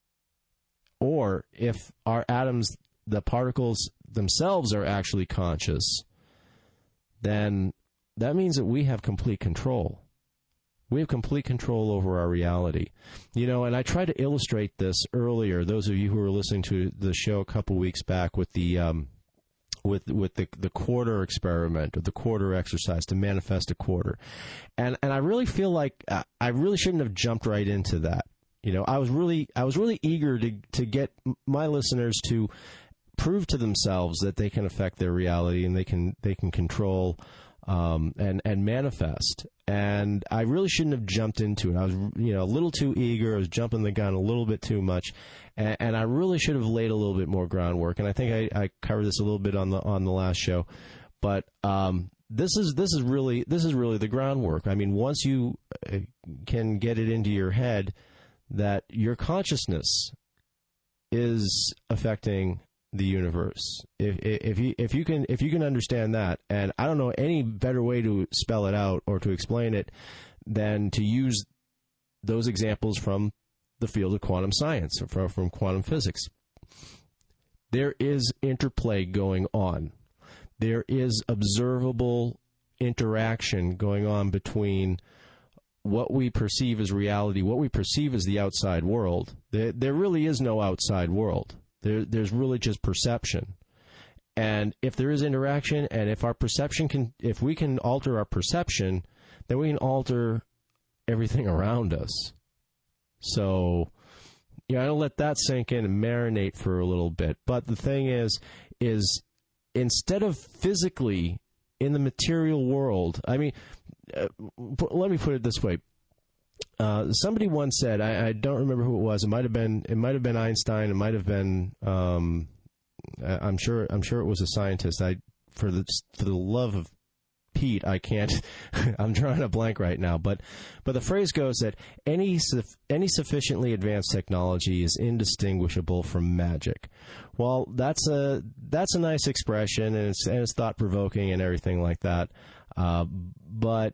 or if our atoms, the particles themselves, are actually conscious, then that means that we have complete control. We have complete control over our reality. You know, and I tried to illustrate this earlier, those of you who were listening to the show a couple weeks back, with the um, with with the the quarter experiment, or the quarter exercise, to manifest a quarter. And and I really feel like uh, I really shouldn't have jumped right into that. You know, I was really I was really eager to to get my listeners to prove to themselves that they can affect their reality, and they can they can control um, and and manifest. And I really shouldn't have jumped into it. I was, you know, a little too eager. I was jumping the gun a little bit too much, and, and I really should have laid a little bit more groundwork. And I think I, I covered this a little bit on the on the last show, but um, this is this is really this is really the groundwork. I mean, once you can get it into your head that your consciousness is affecting the universe, if if you if you can if you can understand that, and I don't know any better way to spell it out or to explain it than to use those examples from the field of quantum science, or from, from quantum physics. There is interplay going on. There is observable interaction going on between what we perceive as reality, what we perceive as the outside world. There, there really is no outside world. There, there's really just perception. And if there is interaction, and if our perception can, if we can alter our perception, then we can alter everything around us. So, you know, I'll let that sink in and marinate for a little bit. But the thing is, is instead of physically in the material world, I mean, uh, let me put it this way. Uh, somebody once said, I, I don't remember who it was. It might have been, it might have been Einstein. It might have been, um, I'm sure, I'm sure it was a scientist. I, for the for the love of Pete, I can't. I'm drawing a blank right now. But, but the phrase goes that any any sufficiently advanced technology is indistinguishable from magic. Well, that's a that's a nice expression, and it's and it's thought provoking and everything like that. Uh, but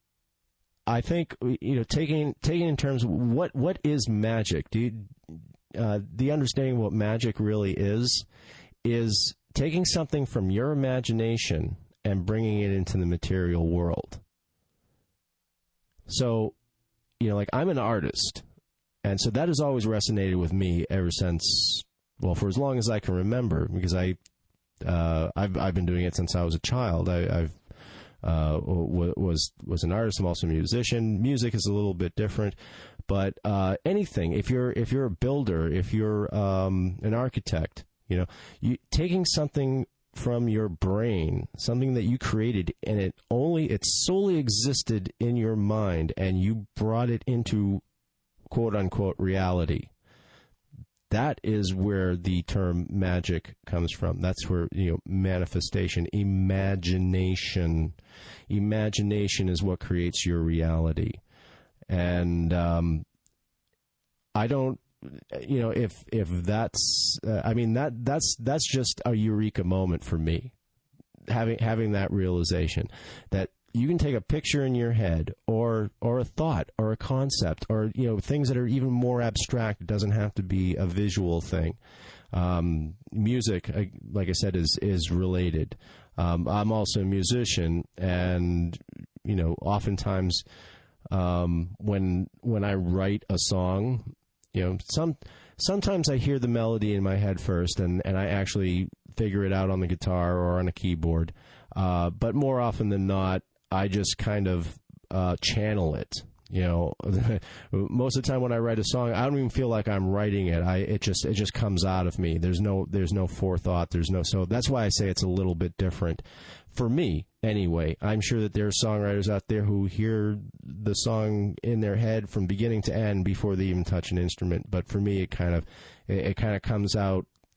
I think, you know, taking taking in terms of what what is magic? Do you, uh, the understanding of what magic really is is taking something from your imagination and bringing it into the material world. So, you know, like, I'm an artist, and so that has always resonated with me ever since, well, for as long as I can remember, because I uh, I've I've been doing it since I was a child. I, I've Uh, was was an artist. I'm also a musician. Music is a little bit different, but uh, anything. If you're if you're a builder, if you're um, an architect, you know, you taking something from your brain, something that you created, and it only it solely existed in your mind, and you brought it into quote unquote reality. That is where the term magic comes from. That's where, you know, manifestation, imagination. Imagination is what creates your reality. And um, I don't, you know, if if that's, uh, I mean, that that's that's just a eureka moment for me, having having that realization that you can take a picture in your head, or or a thought, or a concept, or, you know, things that are even more abstract. It doesn't have to be a visual thing. Um, music, like I said, is is related. Um, I'm also a musician, and, you know, oftentimes um, when when I write a song, you know, some sometimes I hear the melody in my head first, and, and I actually figure it out on the guitar or on a keyboard. Uh, but more often than not, I just kind of uh, channel it. You know, most of the time when I write a song, I don't even feel like I'm writing it. I it just it just comes out of me. There's no there's no forethought. There's no so that's why I say it's a little bit different for me. Anyway, I'm sure that there are songwriters out there who hear the song in their head from beginning to end before they even touch an instrument. But for me, it kind of it, it kind of comes out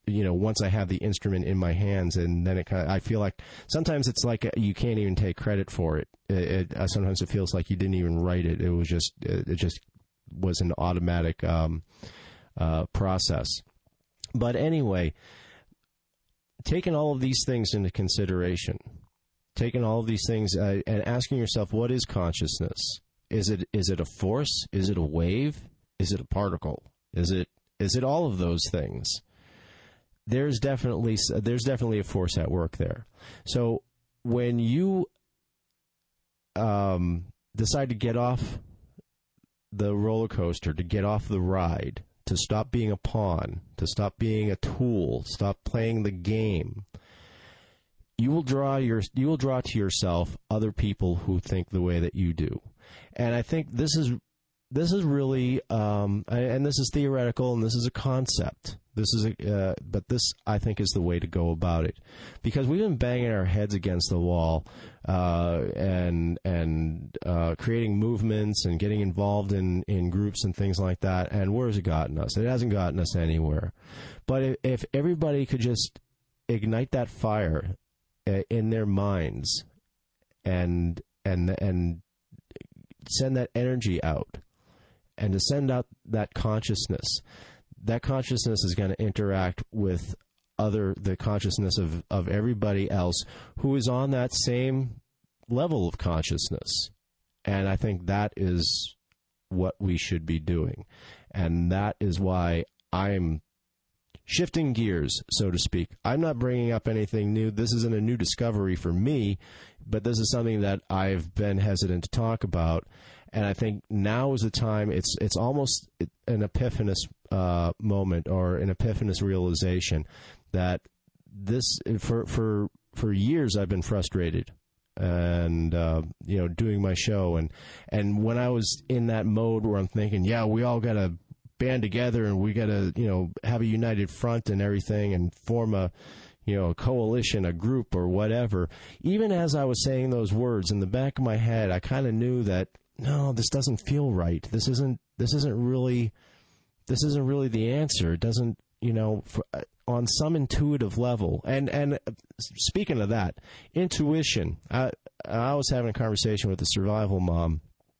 you know, once I have the instrument in my hands, and then it kind of, I feel like sometimes it's like you can't even take credit for it. It, it sometimes it feels like you didn't even write it. It was just, it just was an automatic um, uh, process. But anyway, taking all of these things into consideration, taking all of these things uh, and asking yourself, what is consciousness? Is it is it a force? Is it a wave? Is it a particle? Is it is it all of those things? There's definitely there's definitely a force at work there. So when you um, decide to get off the roller coaster, to get off the ride, to stop being a pawn, to stop being a tool, stop playing the game, you will draw your you will draw to yourself other people who think the way that you do. And I think this is this is really um, and this is theoretical, and this is a concept. This is a uh, but this, I think, is the way to go about it, because we've been banging our heads against the wall uh, and and uh, creating movements and getting involved in, in groups and things like that. And where has it gotten us? It hasn't gotten us anywhere. But if, if everybody could just ignite that fire in their minds and and and send that energy out, and to send out that consciousness, that consciousness is going to interact with other the consciousness of, of everybody else who is on that same level of consciousness. And I think that is what we should be doing. And that is why I'm shifting gears, so to speak. I'm not bringing up anything new. This isn't a new discovery for me, but this is something that I've been hesitant to talk about. And I think now is the time. It's it's almost an epiphanous uh, moment, or an epiphanous realization that this for for for years I've been frustrated, and uh, you know, doing my show, and and when I was in that mode where I'm thinking, yeah, we all got to band together and we got to, you know, have a united front and everything, and form a, you know, a coalition, a group, or whatever. Even as I was saying those words, in the back of my head, I kind of knew that, no, this doesn't feel right. This isn't. This isn't really. This isn't really the answer. It doesn't. You know, for, on some intuitive level. And and speaking of that, intuition. I I was having a conversation with a survival mom,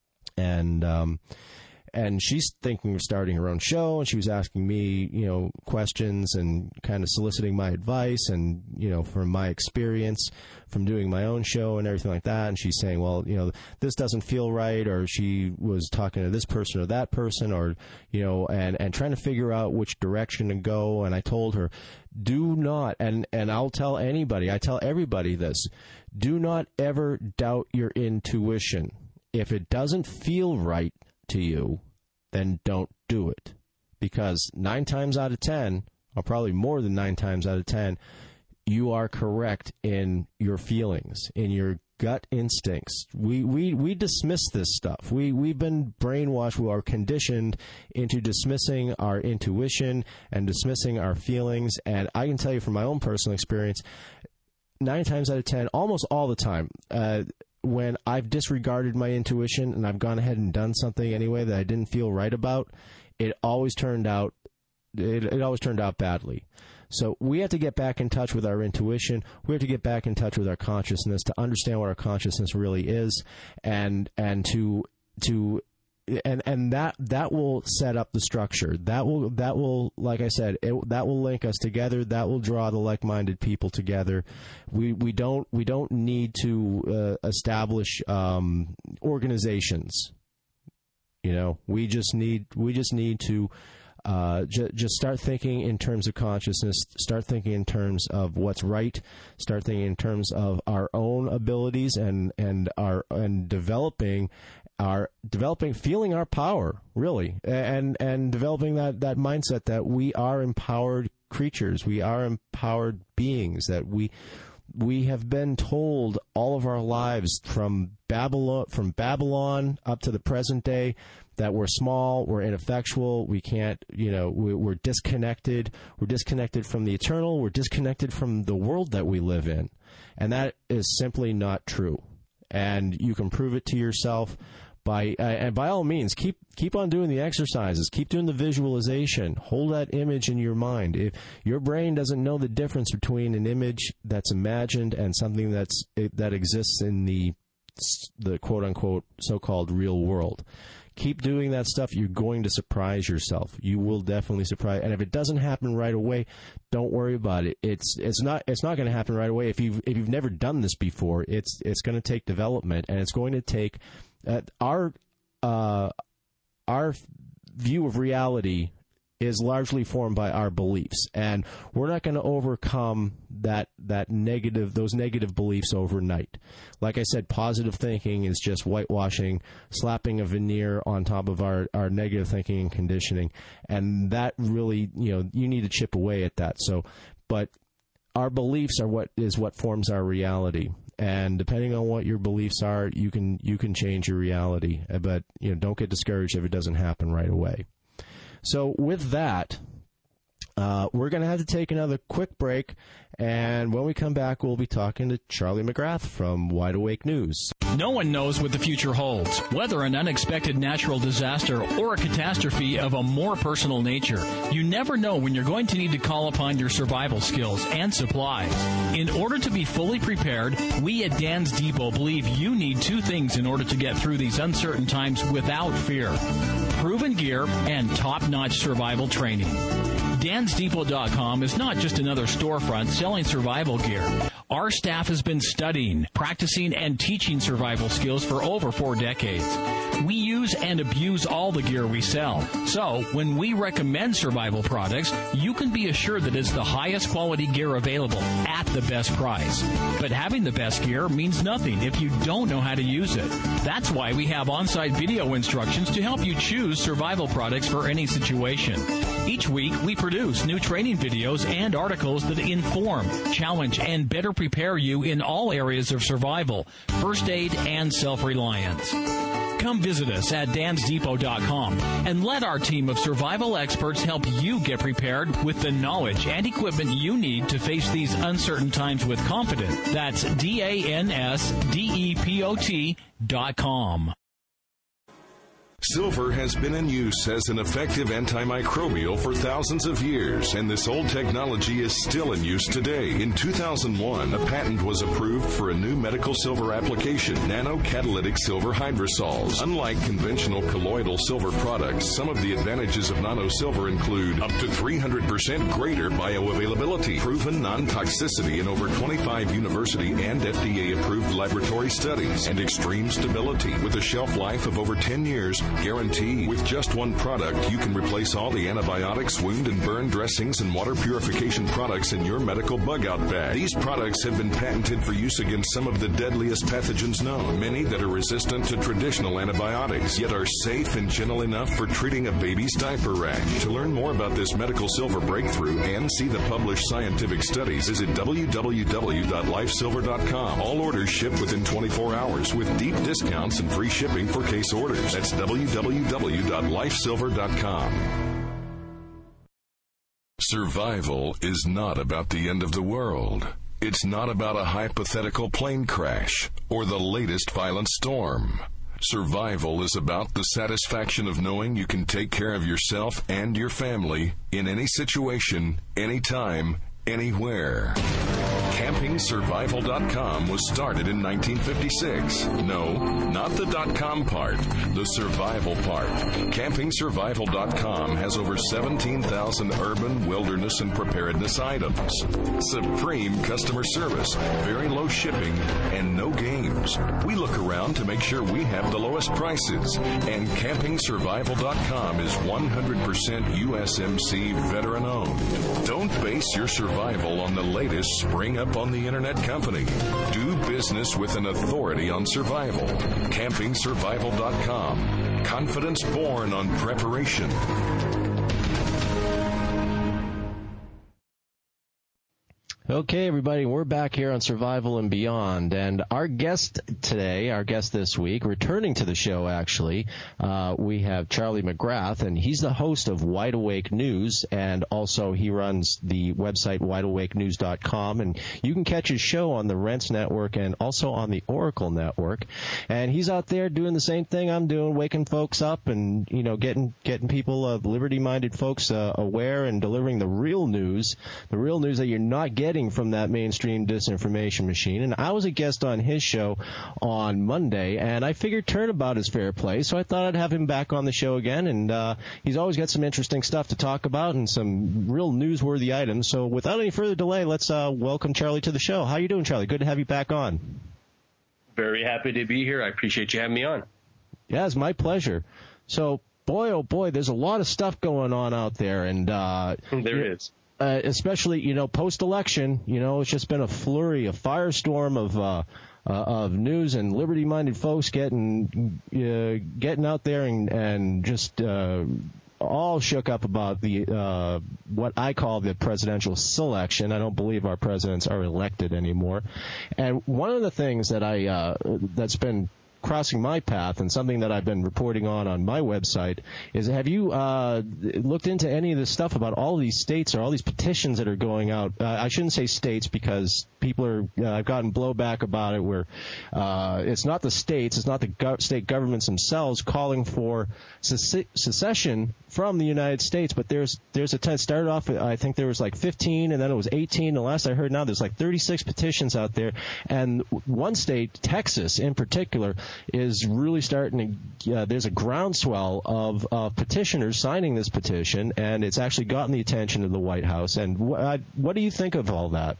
and um, and she's thinking of starting her own show, and she was asking me, you know, questions and kind of soliciting my advice, and, you know, from my experience from doing my own show and everything like that. And she's saying, well, you know, this doesn't feel right, or she was talking to this person or that person, or, you know, and, and trying to figure out which direction to go. And I told her, do not, and, and I'll tell anybody, I tell everybody this, do not ever doubt your intuition. If it doesn't feel right to you, then don't do it. Because nine times out of ten, or probably more than nine times out of ten, you are correct in your feelings, in your gut instincts. We we, we dismiss this stuff. We, we've been brainwashed, we are conditioned into dismissing our intuition and dismissing our feelings. And I can tell you from my own personal experience, nine times out of ten, almost all the time, uh, when I've disregarded my intuition and I've gone ahead and done something anyway that I didn't feel right about, it always turned out it, it always turned out badly. So we have to get back in touch with our intuition. We have to get back in touch with our consciousness to understand what our consciousness really is, and and to to and and that that will set up the structure. That will that will like I said, it, that will link us together. That will draw the like-minded people together. We we don't we don't need to uh, establish um, organizations. You know, we just need we just need to uh, j- just start thinking in terms of consciousness. Start thinking in terms of what's right. Start thinking in terms of our own abilities, and and our and developing. Are developing, feeling our power, really, and and developing that, that mindset that we are empowered creatures, we are empowered beings, that we we have been told all of our lives from Babylon from Babylon up to the present day that we're small, we're ineffectual, we can't, you know, we, we're disconnected, we're disconnected from the eternal, we're disconnected from the world that we live in, and that is simply not true. And you can prove it to yourself by uh, and by all means, keep keep on doing the exercises. Keep doing the visualization. Hold that image in your mind. If your brain doesn't know the difference between an image that's imagined and something that's that exists in the the quote unquote so-called real world. Keep doing that stuff. You're going to surprise yourself. You will definitely surprise. And if it doesn't happen right away, don't worry about it. It's it's not it's not going to happen right away. If you've if you've never done this before, it's it's going to take development, and it's going to take uh, our uh, our view of reality is largely formed by our beliefs, and we're not going to overcome that that negative those negative beliefs overnight. Like I said, positive thinking is just whitewashing, slapping a veneer on top of our, our negative thinking and conditioning, and that really, you know, you need to chip away at that. So, but our beliefs are what is what forms our reality, and depending on what your beliefs are, you can you can change your reality. But you know, don't get discouraged if it doesn't happen right away. So with that, uh, we're going to have to take another quick break, and when we come back, we'll be talking to Charlie McGrath from Wide Awake News. No one knows what the future holds, whether an unexpected natural disaster or a catastrophe of a more personal nature. You never know when you're going to need to call upon your survival skills and supplies. In order to be fully prepared, we at Dan's Depot believe you need two things in order to get through these uncertain times without fear: proven gear and top-notch survival training. Dans Depot dot com is not just another storefront selling survival gear. Our staff has been studying, practicing, and teaching survival skills for over four decades. We use and abuse all the gear we sell. So, when we recommend survival products, you can be assured that it's the highest quality gear available at the best price. But having the best gear means nothing if you don't know how to use it. That's why we have on-site video instructions to help you choose survival products for any situation. Each week, we produce new training videos and articles that inform, challenge, and better prepare you in all areas of survival, first aid, and self-reliance. Come visit us at Dans Depot dot com and let our team of survival experts help you get prepared with the knowledge and equipment you need to face these uncertain times with confidence. That's D A N S D E P O T dot com. Silver has been in use as an effective antimicrobial for thousands of years, and this old technology is still in use today. In two thousand one, a patent was approved for a new medical silver application, nanocatalytic silver hydrosols. Unlike conventional colloidal silver products, some of the advantages of nano silver include up to three hundred percent greater bioavailability, proven non-toxicity in over twenty-five university and F D A-approved laboratory studies, and extreme stability with a shelf life of over ten years. Guarantee. With just one product, you can replace all the antibiotics, wound and burn dressings, and water purification products in your medical bug-out bag. These products have been patented for use against some of the deadliest pathogens known, many that are resistant to traditional antibiotics, yet are safe and gentle enough for treating a baby's diaper rash. To learn more about this medical silver breakthrough and see the published scientific studies, visit w w w dot life silver dot com. All orders ship within twenty-four hours with deep discounts and free shipping for case orders. That's w w w dot life silver dot com. Survival is not about the end of the world. It's not about a hypothetical plane crash or the latest violent storm. Survival is about the satisfaction of knowing you can take care of yourself and your family in any situation, anytime, anywhere. camping survival dot com was started in nineteen fifty-six. No, not the .com part, the survival part. camping survival dot com has over seventeen thousand urban, wilderness, and preparedness items. Supreme customer service, very low shipping, and no games. We look around to make sure we have the lowest prices, and camping survival dot com is one hundred percent U S M C veteran-owned. Don't base your survival on the latest spring up on the internet company. Do business with an authority on survival. camping survival dot com. Confidence born on preparation. Okay, everybody, we're back here on Survival and Beyond, and our guest today, our guest this week, returning to the show, actually, uh, we have Charlie McGrath, and he's the host of Wide Awake News, and also he runs the website wide awake news dot com, and you can catch his show on the Rents Network and also on the Oracle Network, and he's out there doing the same thing I'm doing, waking folks up and, you know, getting getting people, uh, liberty-minded folks uh, aware and delivering the real news, the real news that you're not getting from that mainstream disinformation machine. And I was a guest on his show on Monday, and I figured Turnabout is fair play, so I thought I'd have him back on the show again, and uh, he's always got some interesting stuff to talk about and some real newsworthy items. So without any further delay, let's uh, welcome Charlie to the show. How you doing, Charlie? Good to have you back on. Very happy to be here. I appreciate you having me on. Yeah, it's my pleasure. So, boy, oh boy, there's a lot of stuff going on out there, and uh, there is. Uh, especially, you know, post-election, you know, it's just been a flurry, a firestorm of uh, uh, of news and liberty-minded folks getting uh, getting out there and, and just uh, all shook up about the uh, what I call the presidential selection. I don't believe our presidents are elected anymore. And one of the things that I uh, that's been crossing my path, and something that I've been reporting on on my website, is have you uh, looked into any of this stuff about all of these states or all these petitions that are going out? Uh, I shouldn't say states because people are, uh, I've gotten blowback about it where uh, it's not the states, it's not the go- state governments themselves calling for sec- secession from the United States, but there's there's a ten, started off, I think there was like fifteen, and then it was eighteen, the last I heard now there's like thirty-six petitions out there, and one state, Texas in particular, is really starting to, uh, there's a groundswell of uh, petitioners signing this petition, and it's actually gotten the attention of the White House. And wh- I, what do you think of all that?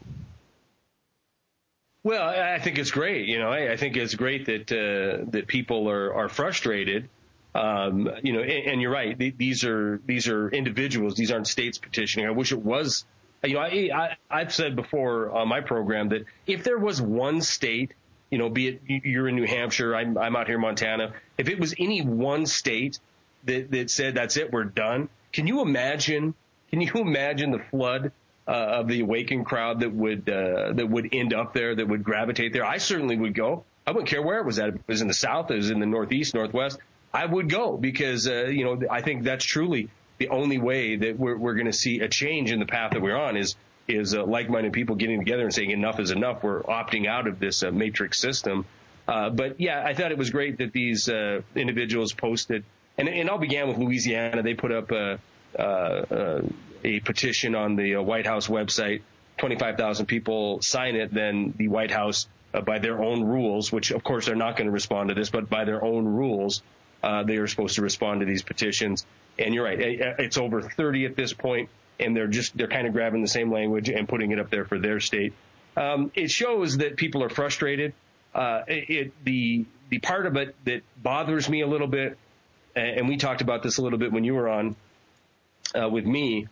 Well, I think it's great. You know, I, I think it's great that uh, that people are, are frustrated. Um, you know, and, and you're right. These are these are individuals. These aren't states petitioning. I wish it was. You know, I, I I've said before on my program that if there was one state, you know, be it you're in New Hampshire, I'm, I'm out here in Montana. If it was any one state that, that said, that's it, we're done. Can you imagine, can you imagine the flood uh, of the awakened crowd that would, uh, that would end up there, that would gravitate there? I certainly would go. I wouldn't care where it was at. If it was in the South, it was in the Northeast, Northwest. I would go because, uh, you know, I think that's truly the only way that we're, we're going to see a change in the path that we're on is is uh, like-minded people getting together and saying enough is enough. We're opting out of this uh, matrix system. Uh, but, yeah, I thought it was great that these uh, individuals posted. And it all began with Louisiana. They put up a, uh, uh, a petition on the uh, White House website. twenty-five thousand people sign it. Then the White House, uh, by their own rules, which, of course, they're not going to respond to this, but by their own rules, uh, they are supposed to respond to these petitions. And you're right. It's over thirty at this point. And they're just, they're kind of grabbing the same language and putting it up there for their state. Um, it shows that people are frustrated. Uh, it, the, the part of it that bothers me a little bit, and we talked about this a little bit when you were on, uh, with me,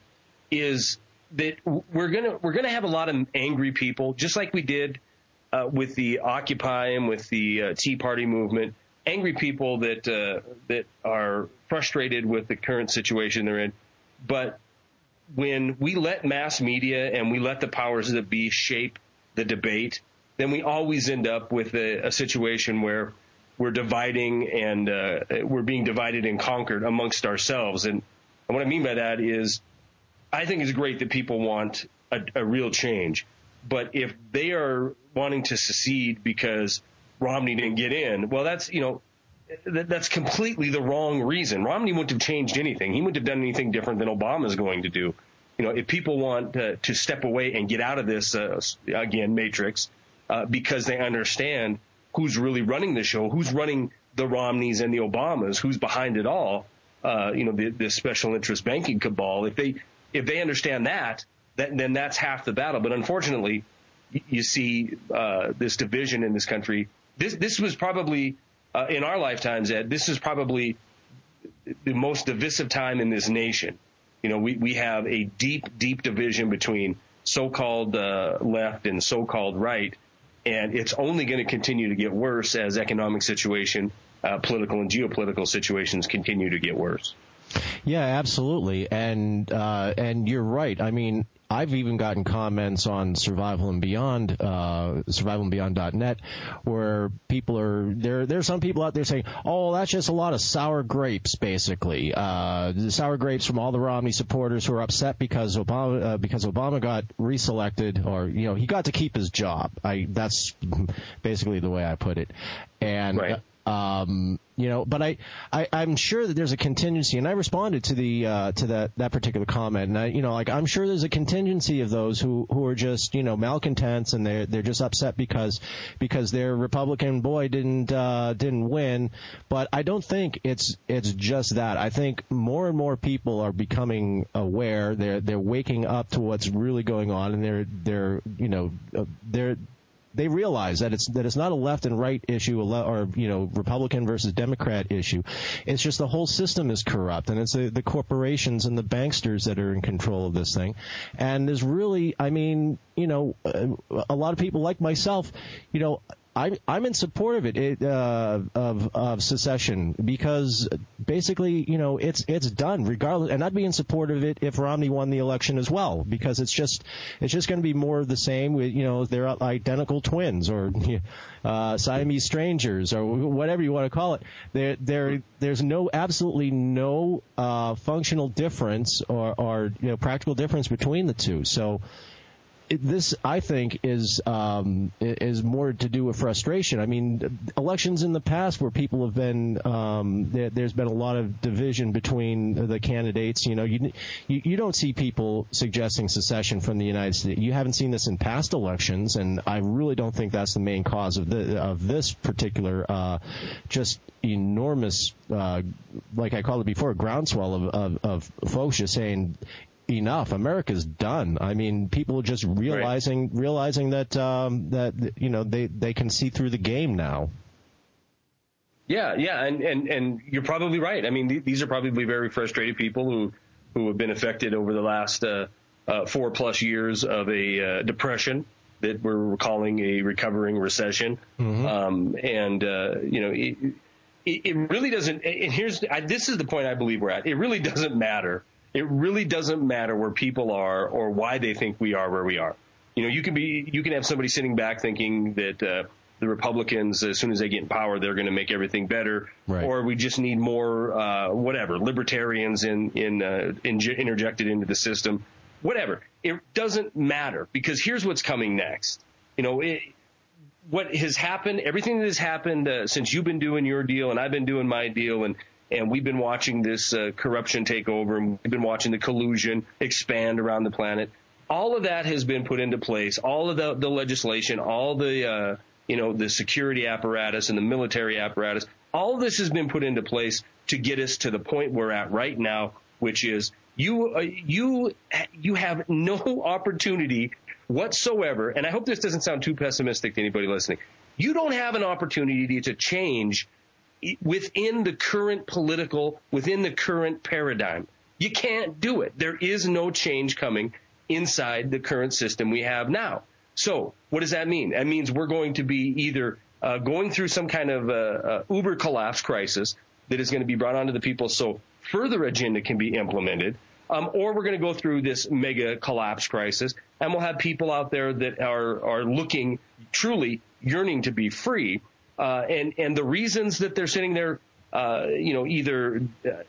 is that we're gonna, we're gonna have a lot of angry people, just like we did, uh, with the Occupy and with the uh, Tea Party movement. Angry people that, uh, that are frustrated with the current situation they're in. But when we let mass media and we let the powers that be shape the debate, then we always end up with a, a situation where we're dividing and uh, we're being divided and conquered amongst ourselves. And, and what I mean by that is I think it's great that people want a, a real change. But if they are wanting to secede because Romney didn't get in, well, that's, you know, that, that's completely the wrong reason. Romney wouldn't have changed anything. He wouldn't have done anything different than Obama's going to do. You know, if people want uh, to step away and get out of this, uh, again, matrix, uh, because they understand who's really running the show, who's running the Romneys and the Obamas, who's behind it all, uh, you know, the, the special interest banking cabal. If they if they understand that, that, then that's half the battle. But unfortunately, you see uh, this division in this country. This this was probably uh, in our lifetimes, Ed. This is probably the most divisive time in this nation. You know, we, we have a deep, deep division between so-called uh, left and so-called right, and it's only going to continue to get worse as economic situation, uh, political and geopolitical situations continue to get worse. Yeah, absolutely, and uh, and you're right. I mean, I've even gotten comments on Survival and Beyond, uh, survival and beyond dot net, where people are there. There's some people out there saying, "Oh, that's just a lot of sour grapes," basically, uh, the sour grapes from all the Romney supporters who are upset because Obama uh, because Obama got reselected, or you know, he got to keep his job. I that's basically the way I put it, and. Right. Uh, Um, you know, but I, I, I'm sure that there's a contingency, and I responded to the, uh, to that, that particular comment. And I, you know, like, I'm sure there's a contingency of those who, who are just, you know, malcontents, and they're, they're just upset because, because their Republican boy didn't, uh, didn't win. But I don't think it's, it's just that. I think more and more people are becoming aware. They're, they're waking up to what's really going on, and they're, they're, you know, uh, they're, They realize that it's that it's not a left and right issue, or you know, Republican versus Democrat issue. It's just the whole system is corrupt, and it's the, the corporations and the banksters that are in control of this thing. And there's really, I mean, you know, a lot of people like myself, you know, I'm I'm in support of it, it uh, of of secession, because basically, you know, it's it's done regardless, and I'd be in support of it if Romney won the election as well, because it's just it's just going to be more of the same. With, you know, they're identical twins, or uh, Siamese strangers, or whatever you want to call it. There there there's no absolutely no uh, functional difference or or you know practical difference between the two. So. This, I think, is um, is more to do with frustration. I mean, elections in the past where people have been, um, there, there's been a lot of division between the candidates. You know, you, you you don't see people suggesting secession from the United States. You haven't seen this in past elections, and I really don't think that's the main cause of the of this particular uh, just enormous, uh, like I called it before, groundswell of, of, of folks just saying, enough. America's done. I mean, people are just realizing right. realizing that um, that you know they, they can see through the game now. Yeah, yeah, and, and, and you're probably right. I mean, th- these are probably very frustrated people who who have been affected over the last uh, uh, four plus years of a uh, depression that we're calling a recovering recession. Mm-hmm. Um, and uh, you know, it, it really doesn't. And here's I, this is the point I believe we're at. It really doesn't matter. It really doesn't matter where people are or why they think we are where we are. You know, you can be, you can have somebody sitting back thinking that uh, the Republicans, as soon as they get in power, they're going to make everything better, right. Or we just need more, uh, whatever, libertarians in, in, uh, in, interjected into the system, whatever. It doesn't matter, because here's what's coming next. You know, it, what has happened, everything that has happened uh, since you've been doing your deal and I've been doing my deal, and And we've been watching this uh, corruption take over, and we've been watching the collusion expand around the planet. All of that has been put into place. All of the, the legislation, all the, uh, you know, the security apparatus and the military apparatus, all of this has been put into place to get us to the point we're at right now, which is you, uh, you, you have no opportunity whatsoever. And I hope this doesn't sound too pessimistic to anybody listening. You don't have an opportunity to change within the current political, within the current paradigm. You can't do it. There is no change coming inside the current system we have now. So what does that mean? That means we're going to be either uh, going through some kind of uh, uh, uber collapse crisis that is going to be brought onto the people so further agenda can be implemented, um, or we're going to go through this mega collapse crisis, and we'll have people out there that are, are looking, truly yearning to be free. Uh, and, and the reasons that they're sitting there, uh, you know, either uh,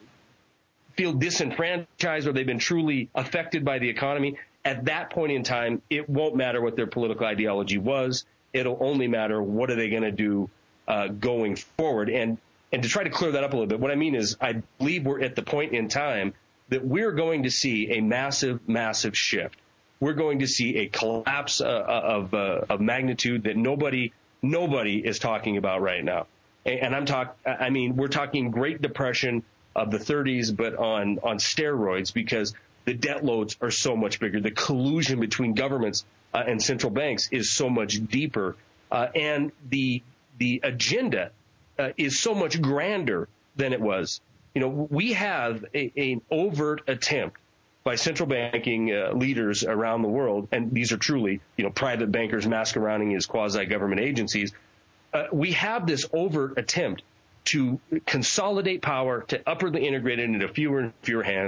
feel disenfranchised or they've been truly affected by the economy, at that point in time, it won't matter what their political ideology was. It'll only matter what are they going to do uh, going forward. And, and to try to clear that up a little bit, what I mean is I believe we're at the point in time that we're going to see a massive, massive shift. We're going to see a collapse uh, of, uh, of magnitude that nobody – Nobody is talking about right now. And I'm talk, I mean, we're talking Great Depression of the thirties, but on, on steroids, because the debt loads are so much bigger. The collusion between governments uh, and central banks is so much deeper. Uh, and the, the agenda uh, is so much grander than it was. You know, we have a, an overt attempt by central banking uh, leaders around the world, and these are truly, you know, private bankers masquerading as quasi-government agencies. Uh, we have this overt attempt to consolidate power, to upwardly integrate it into fewer and fewer hands,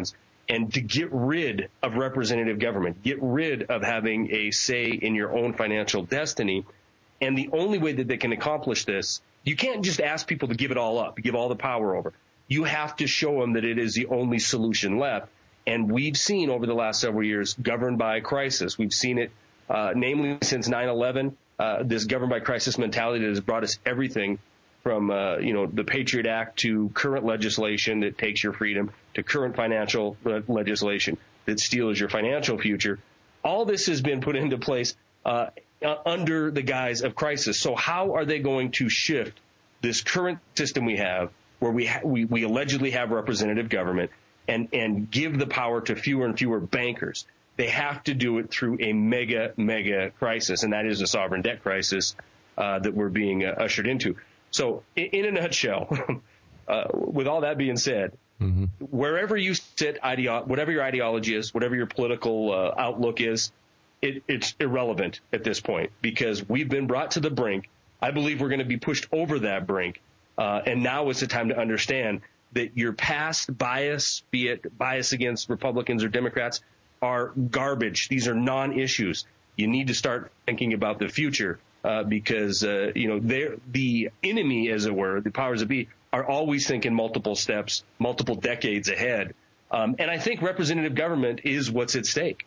and to get rid of representative government, get rid of having a say in your own financial destiny. And the only way that they can accomplish this, you can't just ask people to give it all up, give all the power over. You have to show them that it is the only solution left. And we've seen over the last several years, governed by crisis. We've seen it, uh, namely since nine eleven, uh, this governed by crisis mentality that has brought us everything from, uh, you know, the Patriot Act to current legislation that takes your freedom to current financial legislation that steals your financial future. All this has been put into place uh, under the guise of crisis. So how are they going to shift this current system we have where we, ha- we, we allegedly have representative government and, and give the power to fewer and fewer bankers? They have to do it through a mega, mega crisis, and that is a sovereign debt crisis uh, that we're being uh, ushered into. So in, in a nutshell, uh, with all that being said, mm-hmm. wherever you sit, ideo- whatever your ideology is, whatever your political uh, outlook is, it, it's irrelevant at this point because we've been brought to the brink. I believe we're going to be pushed over that brink. Uh, and now is the time to understand that your past bias, be it bias against Republicans or Democrats, are garbage. These are non-issues. You need to start thinking about the future. Uh, because, uh, you know, they're, the enemy, as it were, the powers that be, are always thinking multiple steps, multiple decades ahead. Um, and I think representative government is what's at stake.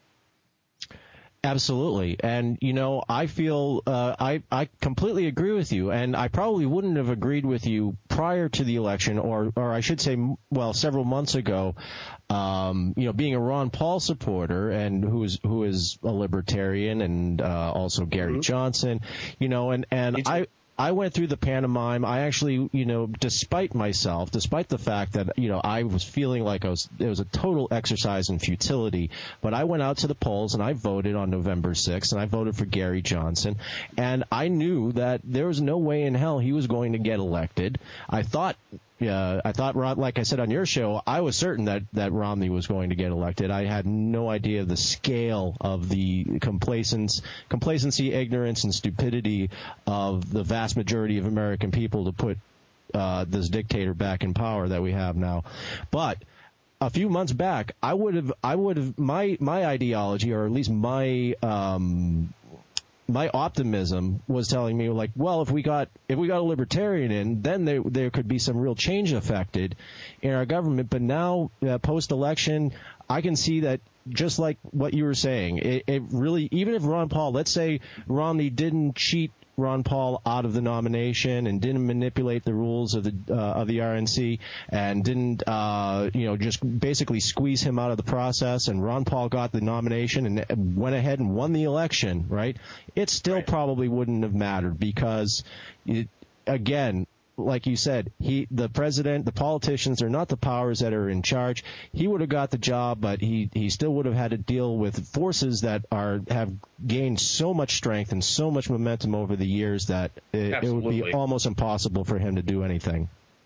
Absolutely. And, you know, I feel uh, I, I completely agree with you. And I probably wouldn't have agreed with you prior to the election, or, or I should say, well, several months ago, um, you know, being a Ron Paul supporter and who is who is a libertarian and uh, also Gary mm-hmm. Johnson, you know, and, and I. I went through the pantomime. I actually, you know, despite myself, despite the fact that, you know, I was feeling like I was, it was a total exercise in futility, but I went out to the polls and I voted on November sixth and I voted for Gary Johnson. And I knew that there was no way in hell he was going to get elected. I thought, Yeah, I thought, like I said on your show, I was certain that, that Romney was going to get elected. I had no idea the scale of the complacence, complacency, ignorance, and stupidity of the vast majority of American people to put uh, this dictator back in power that we have now. But a few months back, I would have, I would have, my my ideology, or at least my um, my optimism was telling me, like, well, if we got if we got a libertarian in, then there there could be some real change affected in our government. But now, uh, post-election, I can see that just like what you were saying, it, it really, even if Ron Paul, let's say Romney didn't cheat Ron Paul out of the nomination and didn't manipulate the rules of the uh, of the R N C and didn't uh, you know just basically squeeze him out of the process, and Ron Paul got the nomination and went ahead and won the election, right? It still right. probably wouldn't have mattered because, it, again, like you said, he, the president, the politicians are not the powers that are in charge. He would have got the job, but he, he still would have had to deal with forces that are have gained so much strength and so much momentum over the years that it, it would be almost impossible for him to do anything.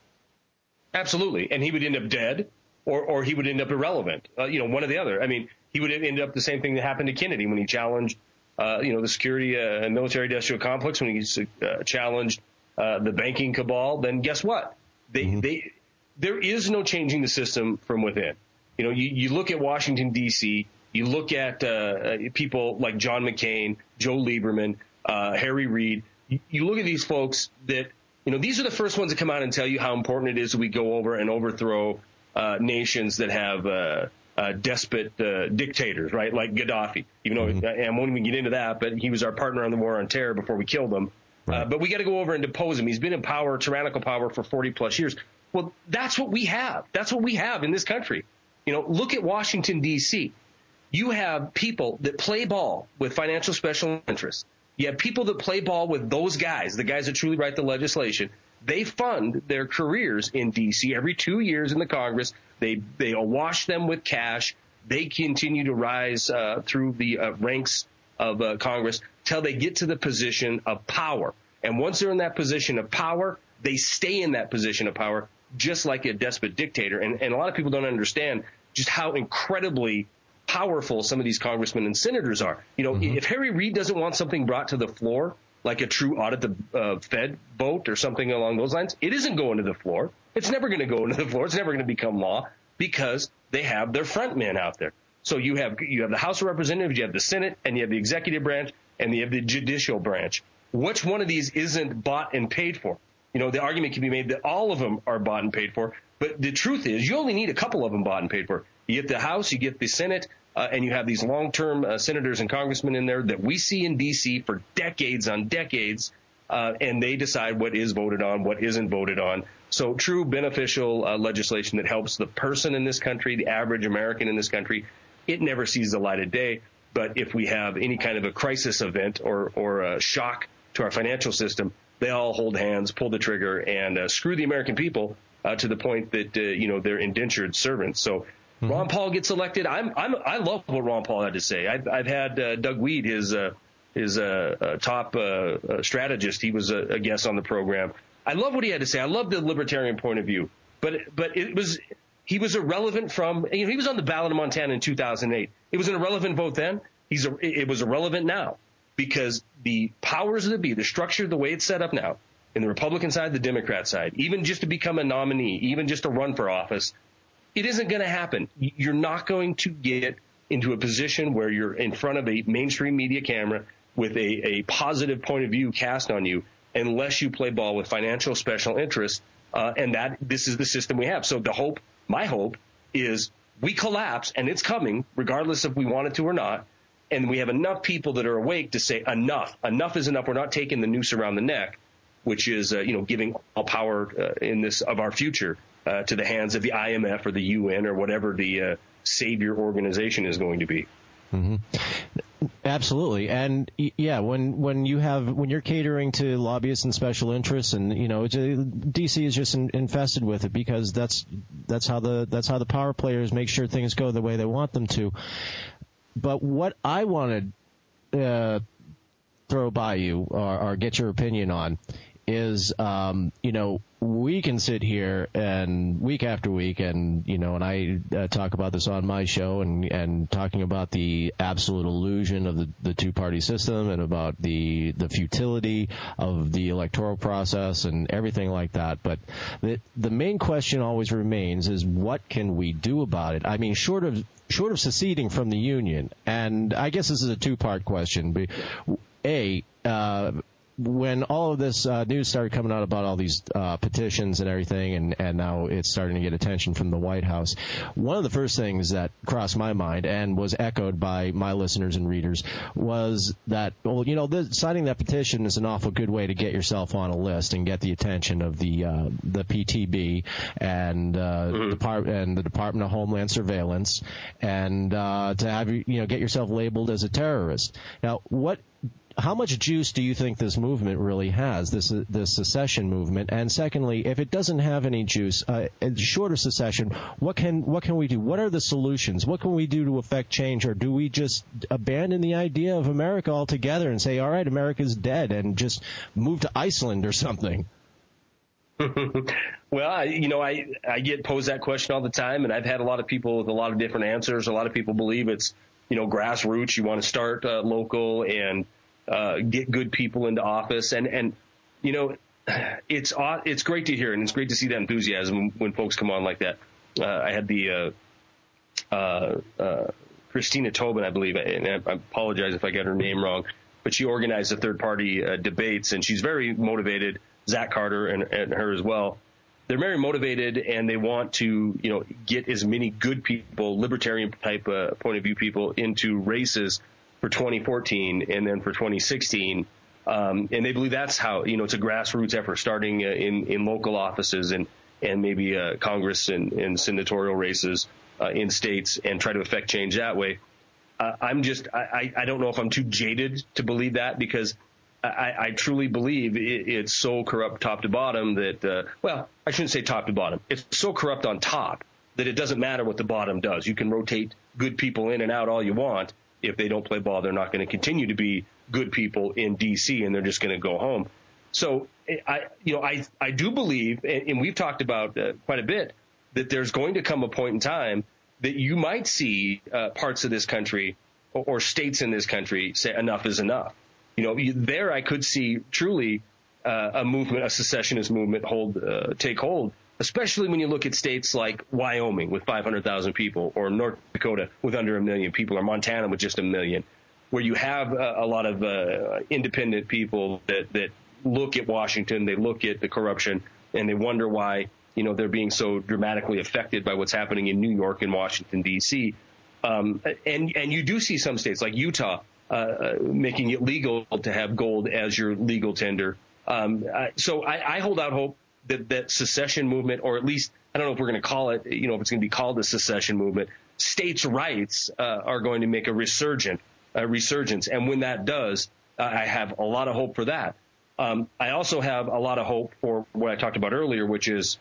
Absolutely. And he would end up dead, or, or he would end up irrelevant. Uh, you know, one or the other. I mean, he would have ended up the same thing that happened to Kennedy when he challenged, uh, you know, the security uh, and military industrial complex, when he uh, challenged Uh, the banking cabal. Then guess what? They, mm-hmm. they, there is no changing the system from within. You know, you, you look at Washington, D C, you look at uh, people like John McCain, Joe Lieberman, uh, Harry Reid. You, you look at these folks that, you know, these are the first ones that come out and tell you how important it is that we go over and overthrow uh, nations that have uh, uh, despot uh, dictators, right? Like Gaddafi. Even though, mm-hmm. and I won't even get into that, but he was our partner on the war on terror before we killed him. Right. Uh, but we got to go over and depose him. He's been in power, tyrannical power, for forty plus years. Well, that's what we have. That's what we have in this country. You know, look at Washington, D C. You have people that play ball with financial special interests. You have people that play ball with those guys, the guys that truly write the legislation. They fund their careers in D C every two years in the Congress. They they awash them with cash. They continue to rise uh, through the uh, ranks of uh, Congress till they get to the position of power. And once they're in that position of power, they stay in that position of power, just like a despot dictator. And, and a lot of people don't understand just how incredibly powerful some of these congressmen and senators are. You know, mm-hmm. if Harry Reid doesn't want something brought to the floor, like a true audit the uh, Fed vote or something along those lines, it isn't going to the floor. It's never going to go into the floor. It's never going to become law, because they have their front men out there. So you have you have the House of Representatives, you have the Senate, and you have the executive branch, and you have the judicial branch. Which one of these isn't bought and paid for? You know, the argument can be made that all of them are bought and paid for. But the truth is, you only need a couple of them bought and paid for. You get the House, you get the Senate, uh, and you have these long-term uh, senators and congressmen in there that we see in D C for decades on decades, uh, and they decide what is voted on, what isn't voted on. So true beneficial uh, legislation that helps the person in this country, the average American in this country, it never sees the light of day. But if we have any kind of a crisis event or, or a shock to our financial system, they all hold hands, pull the trigger, and uh, screw the American people uh, to the point that, uh, you know, they're indentured servants. So mm-hmm. Ron Paul gets elected. I'm, I'm, I love what Ron Paul had to say. I've, I've had uh, Doug Weed, his, uh, his uh, uh, top uh, uh, strategist. He was a, a guest on the program. I love what he had to say. I love the libertarian point of view. But but it was he was irrelevant from you know, he was on the ballot in Montana in two thousand eight. It was an irrelevant vote then. He's a, it was irrelevant now because the powers that be, the structure, the way it's set up now, in the Republican side, the Democrat side, even just to become a nominee, even just to run for office, it isn't going to happen. You're not going to get into a position where you're in front of a mainstream media camera with a, a positive point of view cast on you unless you play ball with financial special interests. Uh, and that this is the system we have. So the hope, my hope, is we collapse, and it's coming, regardless if we want it to or not. And we have enough people that are awake to say enough. Enough is enough. We're not taking the noose around the neck, which is, uh, you know, giving all power uh, in this of our future uh, to the hands of the I M F or the U N or whatever the uh, savior organization is going to be. Mm-hmm. Absolutely. And yeah, when when you have when you're catering to lobbyists and special interests, and you know, D C is just in, infested with it because that's that's how the that's how the power players make sure things go the way they want them to. But what I wanted to uh, throw by you or, or get your opinion on is, um, you know, we can sit here and week after week and, you know, and I uh, talk about this on my show and, and talking about the absolute illusion of the, the two-party system and about the, the futility of the electoral process and everything like that. But the, the main question always remains is what can we do about it? I mean, short of, short of seceding from the Union, and I guess this is a two-part question. A, uh, when all of this uh, news started coming out about all these uh, petitions and everything, and, and now it's starting to get attention from the White House, one of the first things that crossed my mind and was echoed by my listeners and readers was that, well, you know, this, signing that petition is an awful good way to get yourself on a list and get the attention of the uh, the P T B and uh, mm-hmm. Depart- and the Department of Homeland Surveillance, and uh, to have you know get yourself labeled as a terrorist. Now, what? How much juice do you think this movement really has, this this secession movement? And secondly, if it doesn't have any juice, uh, short of secession, what can what can we do? What are the solutions? What can we do to affect change? Or do we just abandon the idea of America altogether and say, all right, America's dead, and just move to Iceland or something? Well, I, you know, I, I get posed that question all the time, and I've had a lot of people with a lot of different answers. A lot of people believe it's, you know, grassroots. You want to start uh, local and Uh, get good people into office. And, and, you know, it's, it's great to hear, and it's great to see that enthusiasm when, when folks come on like that. Uh, I had the, uh, uh, uh, Christina Tobin, I believe, and I apologize if I got her name wrong, but she organized the third party uh, debates, and she's very motivated. Zach Carter and, and her as well. They're very motivated, and they want to, you know, get as many good people, libertarian type uh, point of view people into races for twenty fourteen and then for twenty sixteen. Um, and they believe that's how, you know, it's a grassroots effort starting uh, in, in local offices and, and maybe uh, Congress and, and senatorial races uh, in states and try to affect change that way. Uh, I'm just, I, I don't know if I'm too jaded to believe that because I, I truly believe it, it's so corrupt top to bottom that, uh, well, I shouldn't say top to bottom. It's so corrupt on top that it doesn't matter what the bottom does. You can rotate good people in and out all you want. If they don't play ball, they're not going to continue to be good people in D C, and they're just going to go home. So, I, you know, I, I do believe, and we've talked about uh, quite a bit, that there's going to come a point in time that you might see uh, parts of this country or, or states in this country say enough is enough. You know, there I could see truly uh, a movement, a secessionist movement hold, uh, take hold especially when you look at states like Wyoming with five hundred thousand people, or North Dakota with under a million people, or Montana with just a million, where you have a, a lot of uh, independent people that, that look at Washington, they look at the corruption, and they wonder why, you know, they're being so dramatically affected by what's happening in New York and Washington, D C. Um, and, and you do see some states like Utah uh, uh, making it legal to have gold as your legal tender. Um, I, so I, I hold out hope that that secession movement, or at least, I don't know if we're going to call it, you know, if it's going to be called the secession movement, states' rights uh, are going to make a resurgent, a resurgence. And when that does, uh, I have a lot of hope for that. Um, I also have a lot of hope for what I talked about earlier, which is,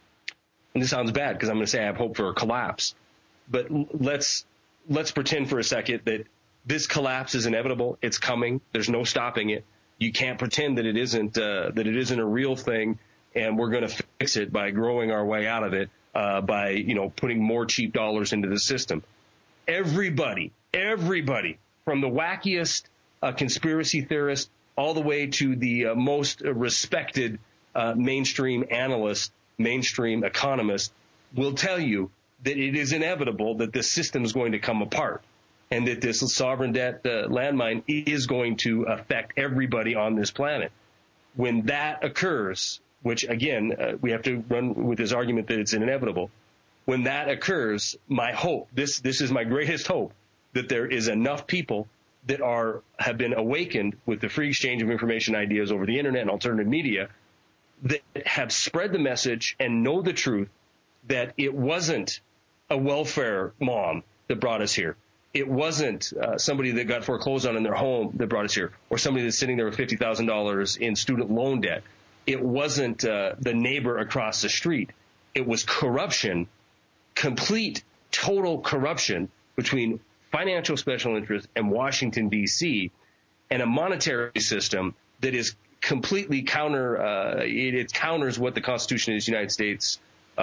and this sounds bad because I'm going to say I have hope for a collapse, but let's let's pretend for a second that this collapse is inevitable. It's coming. There's no stopping it. You can't pretend that it isn't uh, that it isn't a real thing, and we're going to fix it by growing our way out of it uh, by you know putting more cheap dollars into the system. Everybody, everybody, from the wackiest uh, conspiracy theorist all the way to the uh, most respected uh, mainstream analyst, mainstream economist, will tell you that it is inevitable that this system is going to come apart, and that this sovereign debt uh, landmine is going to affect everybody on this planet. When that occurs, which, again, uh, we have to run with this argument that it's inevitable, when that occurs, my hope, this this is my greatest hope, that there is enough people that are have been awakened with the free exchange of information ideas over the internet and alternative media, that have spread the message and know the truth that it wasn't a welfare mom that brought us here. It wasn't uh, somebody that got foreclosed on in their home that brought us here, or somebody that's sitting there with fifty thousand dollars in student loan debt. It wasn't uh, the neighbor across the street. It was corruption, complete, total corruption between financial special interests and Washington, D C, and a monetary system that is completely counter, uh, it, it counters what the Constitution of the United States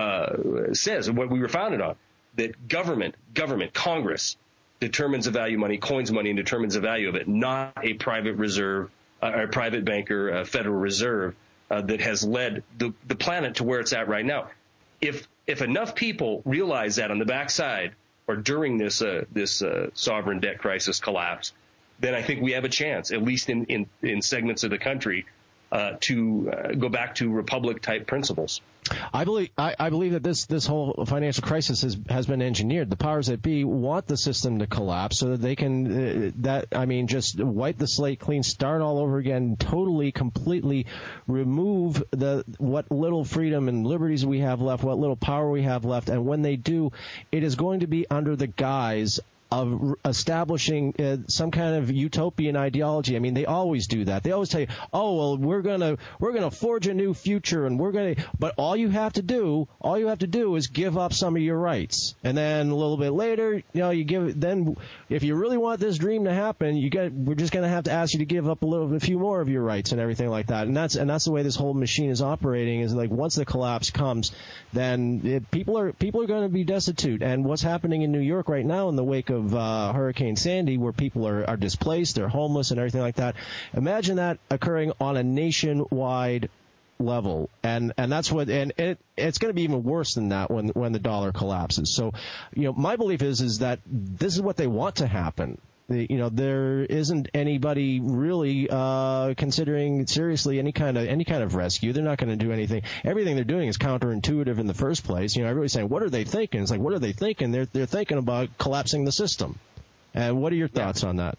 uh, says, and what we were founded on, that government, government, Congress determines the value of money, coins money, and determines the value of it, not a private reserve, uh, or a private banker, a Federal Reserve uh, that has led the, the planet to where it's at right now. If if enough people realize that on the backside, or during this uh, this uh, sovereign debt crisis collapse, then I think we have a chance, at least in, in, in segments of the country, uh, to uh, go back to republic-type principles. I believe I, I believe that this this whole financial crisis has has been engineered. The powers that be want the system to collapse so that they can uh, that I mean just wipe the slate clean, start all over again, totally, completely remove the what little freedom and liberties we have left, what little power we have left, and when they do, it is going to be under the guise of establishing uh, some kind of utopian ideology. I mean, they always do that. They always tell you, "Oh, well, we're gonna we're gonna forge a new future, and we're gonna." But all you have to do, all you have to do, is give up some of your rights, and then a little bit later, you know, you give. Then, if you really want this dream to happen, you get. We're just gonna have to ask you to give up a little, a few more of your rights and everything like that. And that's and that's the way this whole machine is operating. Is like once the collapse comes, then it, people are people are going to be destitute. And what's happening in New York right now in the wake of of uh, Hurricane Sandy, where people are, are displaced, they're homeless and everything like that. Imagine that occurring on a nationwide level, and and that's what, and it it's going to be even worse than that when when the dollar collapses. So, you know, my belief is is that this is what they want to happen. The, you know, there isn't anybody really uh, considering seriously any kind of any kind of rescue. They're not going to do anything. Everything they're doing is counterintuitive in the first place. You know, everybody's saying, "What are they thinking?" It's like, what are they thinking? They're they're thinking about collapsing the system. And what are your thoughts yeah. on that?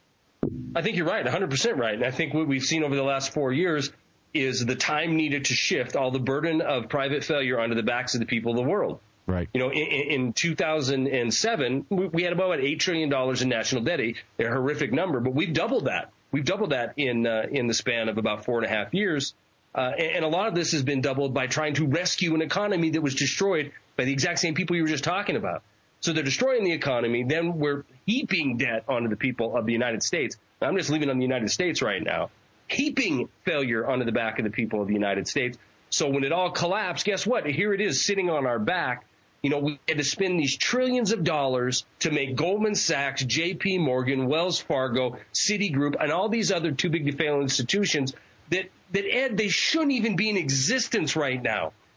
I think you're right, one hundred percent right. And I think what we've seen over the last four years is the time needed to shift all the burden of private failure onto the backs of the people of the world. Right. You know, in, in two thousand seven, we had about eight trillion dollars in national debt, a horrific number, but we've doubled that. We've doubled that in uh, in the span of about four and a half years. Uh, and, and a lot of this has been doubled by trying to rescue an economy that was destroyed by the exact same people you were just talking about. So they're destroying the economy. Then we're heaping debt onto the people of the United States. I'm just leaving on the United States right now, heaping failure onto the back of the people of the United States. So when it all collapsed, guess what? Here it is sitting on our back. You know, we had to spend these trillions of dollars to make Goldman Sachs, J P Morgan, Wells Fargo, Citigroup, and all these other too big to fail institutions that, that Ed, they shouldn't even be in existence right now.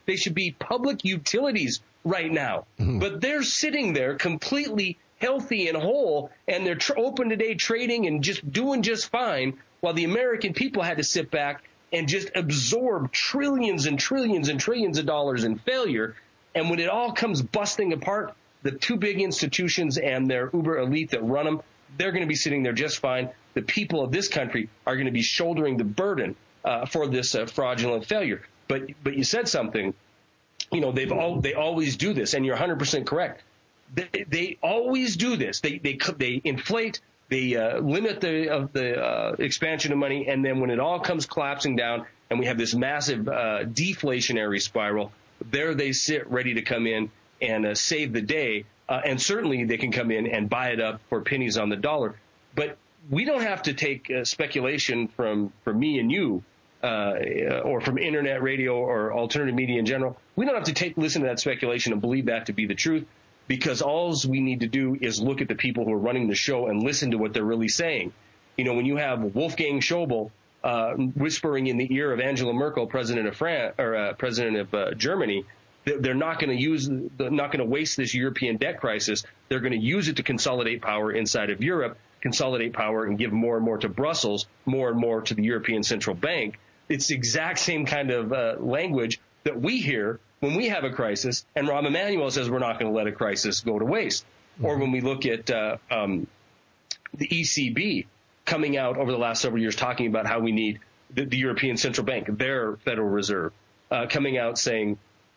They should be public utilities right now. Mm-hmm. But they're sitting there completely healthy and whole, and they're tr- open today trading and just doing just fine, while the American people had to sit back and just absorb trillions and trillions and trillions of dollars in failure. And when it all comes busting apart, the two big institutions and their uber elite that run them, they're going to be sitting there just fine. The people of this country are going to be shouldering the burden uh, for this uh, fraudulent failure. But but you said something. You know, they've all they always do this, and you're one hundred percent correct. They, they always do this. They they they inflate. They uh, limit the of the uh, expansion of money, and then when it all comes collapsing down, and we have this massive uh, deflationary spiral, there they sit ready to come in and uh, save the day. Uh, and certainly they can come in and buy it up for pennies on the dollar. But we don't have to take uh, speculation from from me and you, uh, or from internet radio or alternative media in general. We don't have to take listen to that speculation and believe that to be the truth. Because all we need to do is look at the people who are running the show and listen to what they're really saying. You know, when you have Wolfgang Schäuble uh, whispering in the ear of Angela Merkel, president of France or uh, president of uh, Germany, that they're not going to use, they're not going to waste this European debt crisis. They're going to use it to consolidate power inside of Europe, consolidate power, and give more and more to Brussels, more and more to the European Central Bank. It's the exact same kind of uh, language that we hear when we have a crisis, and Rahm Emanuel says we're not going to let a crisis go to waste. Mm-hmm. Or when we look at uh, um, the E C B coming out over the last several years talking about how we need the, the European Central Bank, their Federal Reserve, uh, coming out saying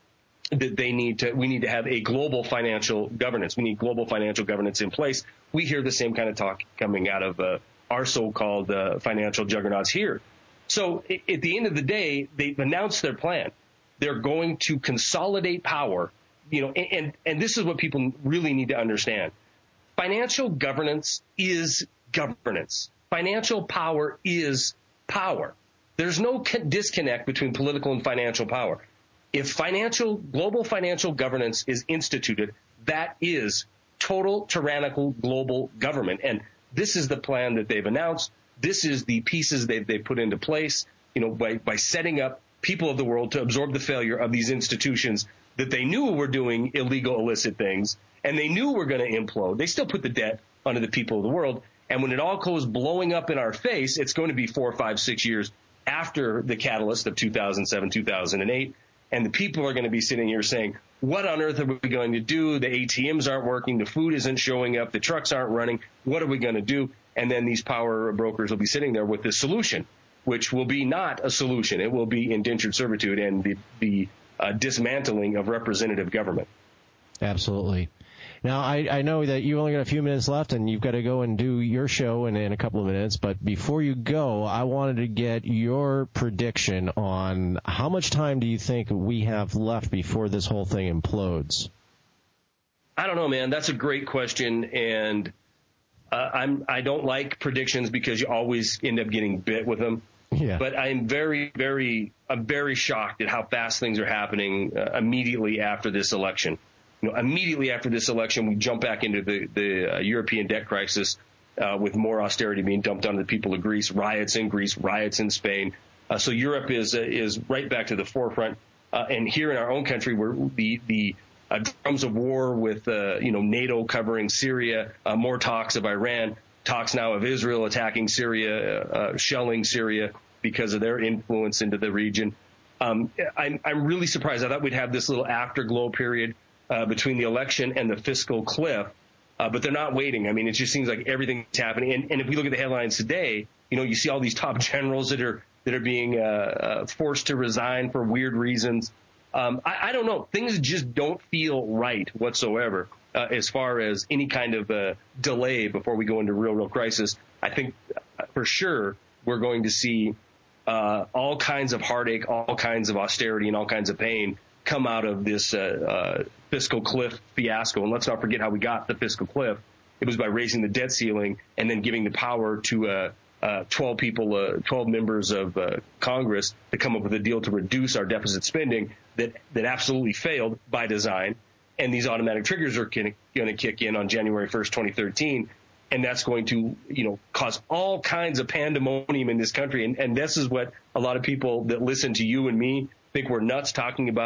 that they need to, we need to have a global financial governance. We need global financial governance in place. We hear the same kind of talk coming out of uh, our so-called uh, financial juggernauts here. So at the end of the day, they've announced their plan. They're going to consolidate power, you know, and, and this is what people really need to understand. Financial governance is governance. Financial power is power. There's no disconnect between political and financial power. If financial, global financial governance is instituted, that is total tyrannical global government. And this is the plan that they've announced. This is the pieces they've, they've put into place, you know, by, by setting up people of the world to absorb the failure of these institutions that they knew were doing illegal, illicit things, and they knew were going to implode. They still put the debt onto the people of the world. And when it all goes blowing up in our face, it's going to be four, five, six years after the catalyst of two thousand seven, two thousand eight. And the people are going to be sitting here saying, what on earth are we going to do? The A T Ms aren't working. The food isn't showing up. The trucks aren't running. What are we going to do? And then these power brokers will be sitting there with this solution, which will be not a solution. It will be indentured servitude and the, the uh, dismantling of representative government. Absolutely. Now, I, I know that you only got a few minutes left, and you've got to go and do your show in, in a couple of minutes. But before you go, I wanted to get your prediction on how much time do you think we have left before this whole thing implodes? I don't know, man. That's a great question, and uh, I'm I don't like predictions because you always end up getting bit with them. Yeah. But I'm very, very, I'm very shocked at how fast things are happening uh, immediately after this election. You know, immediately after this election, we jump back into the, the uh, European debt crisis uh, with more austerity being dumped onto the people of Greece, riots in Greece, riots in Spain. Uh, so Europe is uh, is right back to the forefront. Uh, and here in our own country, where the the uh, drums of war with uh, you know NATO covering Syria, uh, more talks of Iran, talks now of Israel attacking Syria, uh, shelling Syria because of their influence into the region. Um, I'm I'm really surprised. I thought we'd have this little afterglow period Uh, between the election and the fiscal cliff, uh, but they're not waiting. I mean, it just seems like everything's happening. And, and if we look at the headlines today, you know, you see all these top generals that are that are being uh, uh, forced to resign for weird reasons. Um, I, I don't know. Things just don't feel right whatsoever uh, as far as any kind of uh, delay before we go into real, real crisis. I think uh, for sure we're going to see uh, all kinds of heartache, all kinds of austerity, and all kinds of pain come out of this uh, uh, fiscal cliff fiasco. And let's not forget how we got the fiscal cliff. It was by raising the debt ceiling and then giving the power to uh, uh, twelve people, uh, twelve members of uh, Congress to come up with a deal to reduce our deficit spending that, that absolutely failed by design. And these automatic triggers are going to kick in on January first, twenty thirteen. And that's going to, you know, cause all kinds of pandemonium in this country. And, and this is what a lot of people that listen to you and me think we're nuts talking about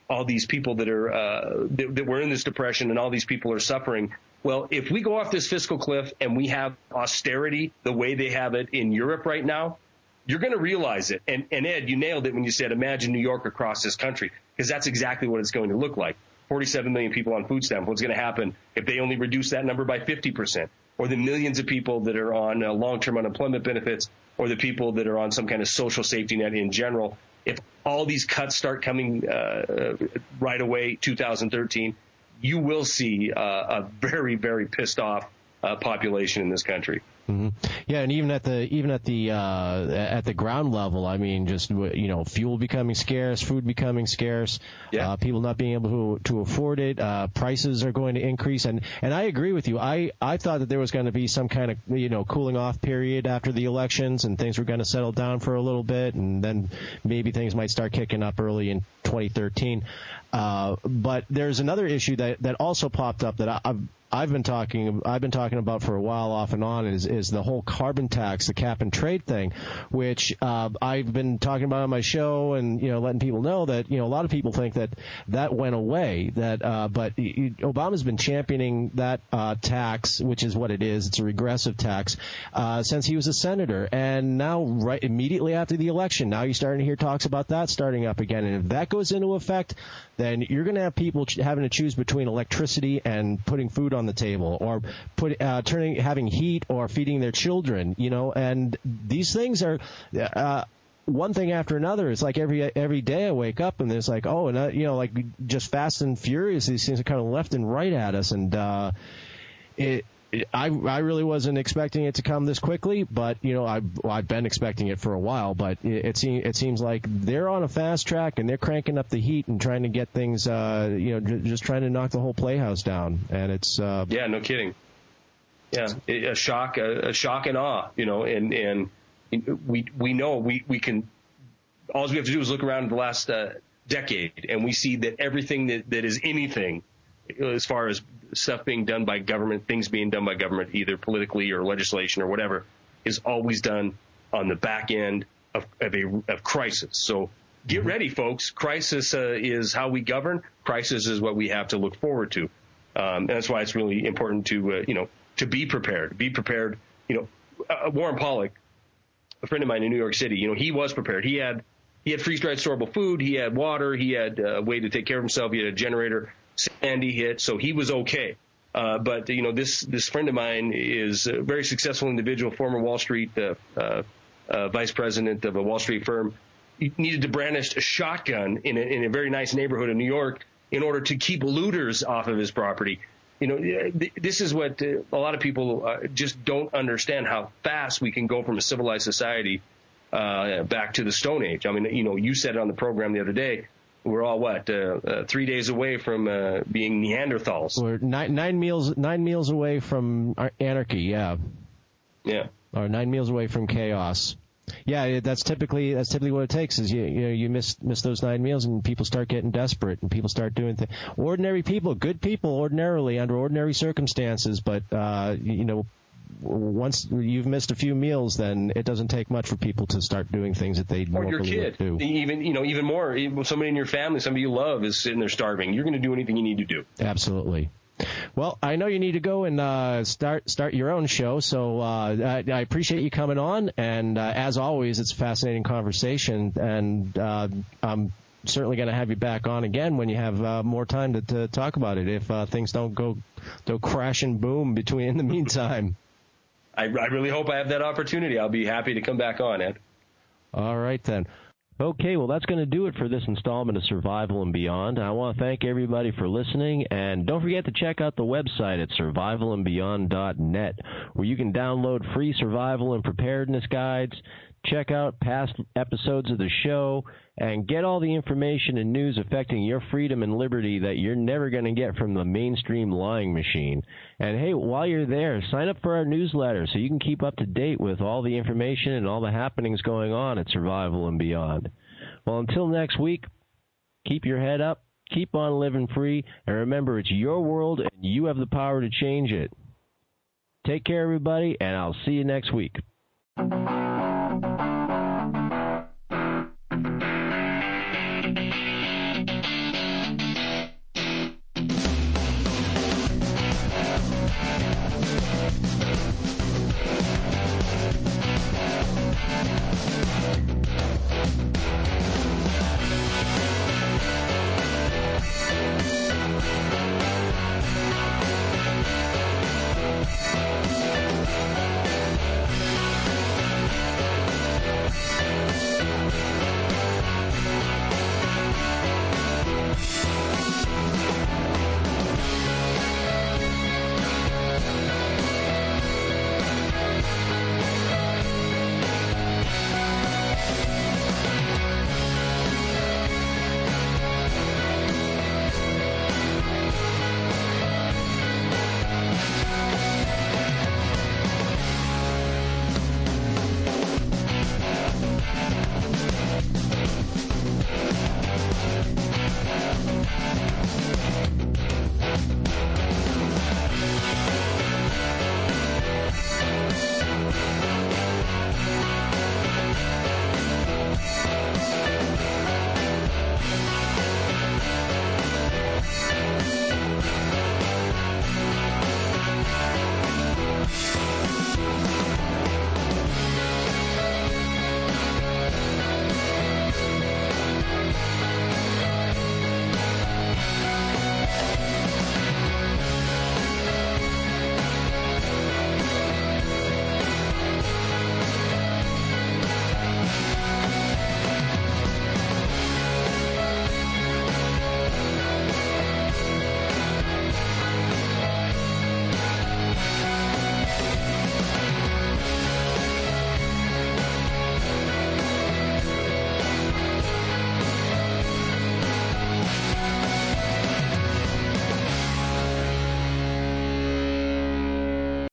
all these people that are uh, that, that were in this depression and all these people are suffering. Well, if we go off this fiscal cliff and we have austerity the way they have it in Europe right now, you're going to realize it. And, and Ed, you nailed it when you said, imagine New York across this country, because that's exactly what it's going to look like. forty-seven million people on food stamps. What's going to happen if they only reduce that number by fifty percent? Or the millions of people that are on uh, long-term unemployment benefits, or the people that are on some kind of social safety net in general. If all these cuts start coming uh, right away, two thousand thirteen, you will see uh, a very, very pissed off uh, population in this country. Mm-hmm. Yeah, and even at the even at the uh, at the ground level, I mean, just you know, fuel becoming scarce, food becoming scarce, yeah. uh, people not being able to to afford it, uh, prices are going to increase, and and I agree with you. I I thought that there was going to be some kind of you know cooling off period after the elections, and things were going to settle down for a little bit, and then maybe things might start kicking up early in twenty thirteen. Uh, but there's another issue that that also popped up that I, I've I've been talking I've been talking about for a while off and on is is the whole carbon tax, the cap and trade thing, which uh, I've been talking about on my show and you know letting people know that you know a lot of people think that that went away, that uh, but Obama's been championing that uh, tax, which is what it is. It's a regressive tax uh, since he was a senator, and now right immediately after the election, now you're starting to hear talks about that starting up again, and if that goes into effect, then you're going to have people ch- having to choose between electricity and putting food on the table, or put uh, turning having heat or feeding their children, you know, and these things are uh, one thing after another. It's like every every day I wake up and there's like, oh, and uh, you know, like just fast and furious, these things are kind of left and right at us, and uh, it. I I really wasn't expecting it to come this quickly, but you know I've I've been expecting it for a while. But it, it seems it seems like they're on a fast track and they're cranking up the heat and trying to get things, uh, you know, j- just trying to knock the whole playhouse down. And it's uh, yeah, no kidding. Yeah, a shock, a, a shock and awe, you know, and and we we know we we can. All we have to do is look around the last uh, decade, and we see that everything that, that is anything, as far as stuff being done by government, things being done by government, either politically or legislation or whatever, is always done on the back end of, of a of crisis. So get ready, folks. Crisis uh, is how we govern. Crisis is what we have to look forward to. Um, and that's why it's really important to, uh, you know, to be prepared. Be prepared. You know, uh, Warren Pollock, a friend of mine in New York City, you know, he was prepared. He had he had freeze-dried storable food. He had water. He had a way to take care of himself. He had a generator. Sandy hit, so he was okay. Uh, but, you know, this this friend of mine is a very successful individual, former Wall Street uh, uh, uh, vice president of a Wall Street firm. He needed to brandish a shotgun in a, in a very nice neighborhood in New York in order to keep looters off of his property. You know, this is what uh, a lot of people uh, just don't understand, how fast we can go from a civilized society uh, back to the Stone Age. I mean, you know, you said it on the program the other day. We're all what uh, uh, three days away from uh, being Neanderthals. We're nine, nine meals nine meals away from anarchy. Yeah. Yeah. Or nine meals away from chaos. Yeah, that's typically that's typically what it takes. Is you you know you miss miss those nine meals and people start getting desperate and people start doing things. Ordinary people, good people, ordinarily under ordinary circumstances, but uh, you know. Once you've missed a few meals, then it doesn't take much for people to start doing things that they normally would do. Or your kid, even you know, even more. Somebody in your family, somebody you love, is sitting there starving. You're going to do anything you need to do. Absolutely. Well, I know you need to go and uh, start start your own show, so uh, I, I appreciate you coming on. And uh, as always, it's a fascinating conversation, and uh, I'm certainly going to have you back on again when you have uh, more time to, to talk about it. If uh, things don't go don't crash and boom between in the meantime. I, I really hope I have that opportunity. I'll be happy to come back on, Ed. All right, then. Okay, well, that's going to do it for this installment of Survival and Beyond. I want to thank everybody for listening, and don't forget to check out the website at survival and beyond dot net, where you can download free survival and preparedness guides, check out past episodes of the show, and get all the information and news affecting your freedom and liberty that you're never going to get from the mainstream lying machine. And hey, while you're there, sign up for our newsletter so you can keep up to date with all the information and all the happenings going on at Survival and Beyond. Well, until next week, keep your head up, keep on living free, and remember, it's your world and you have the power to change it. Take care, everybody, and I'll see you next week.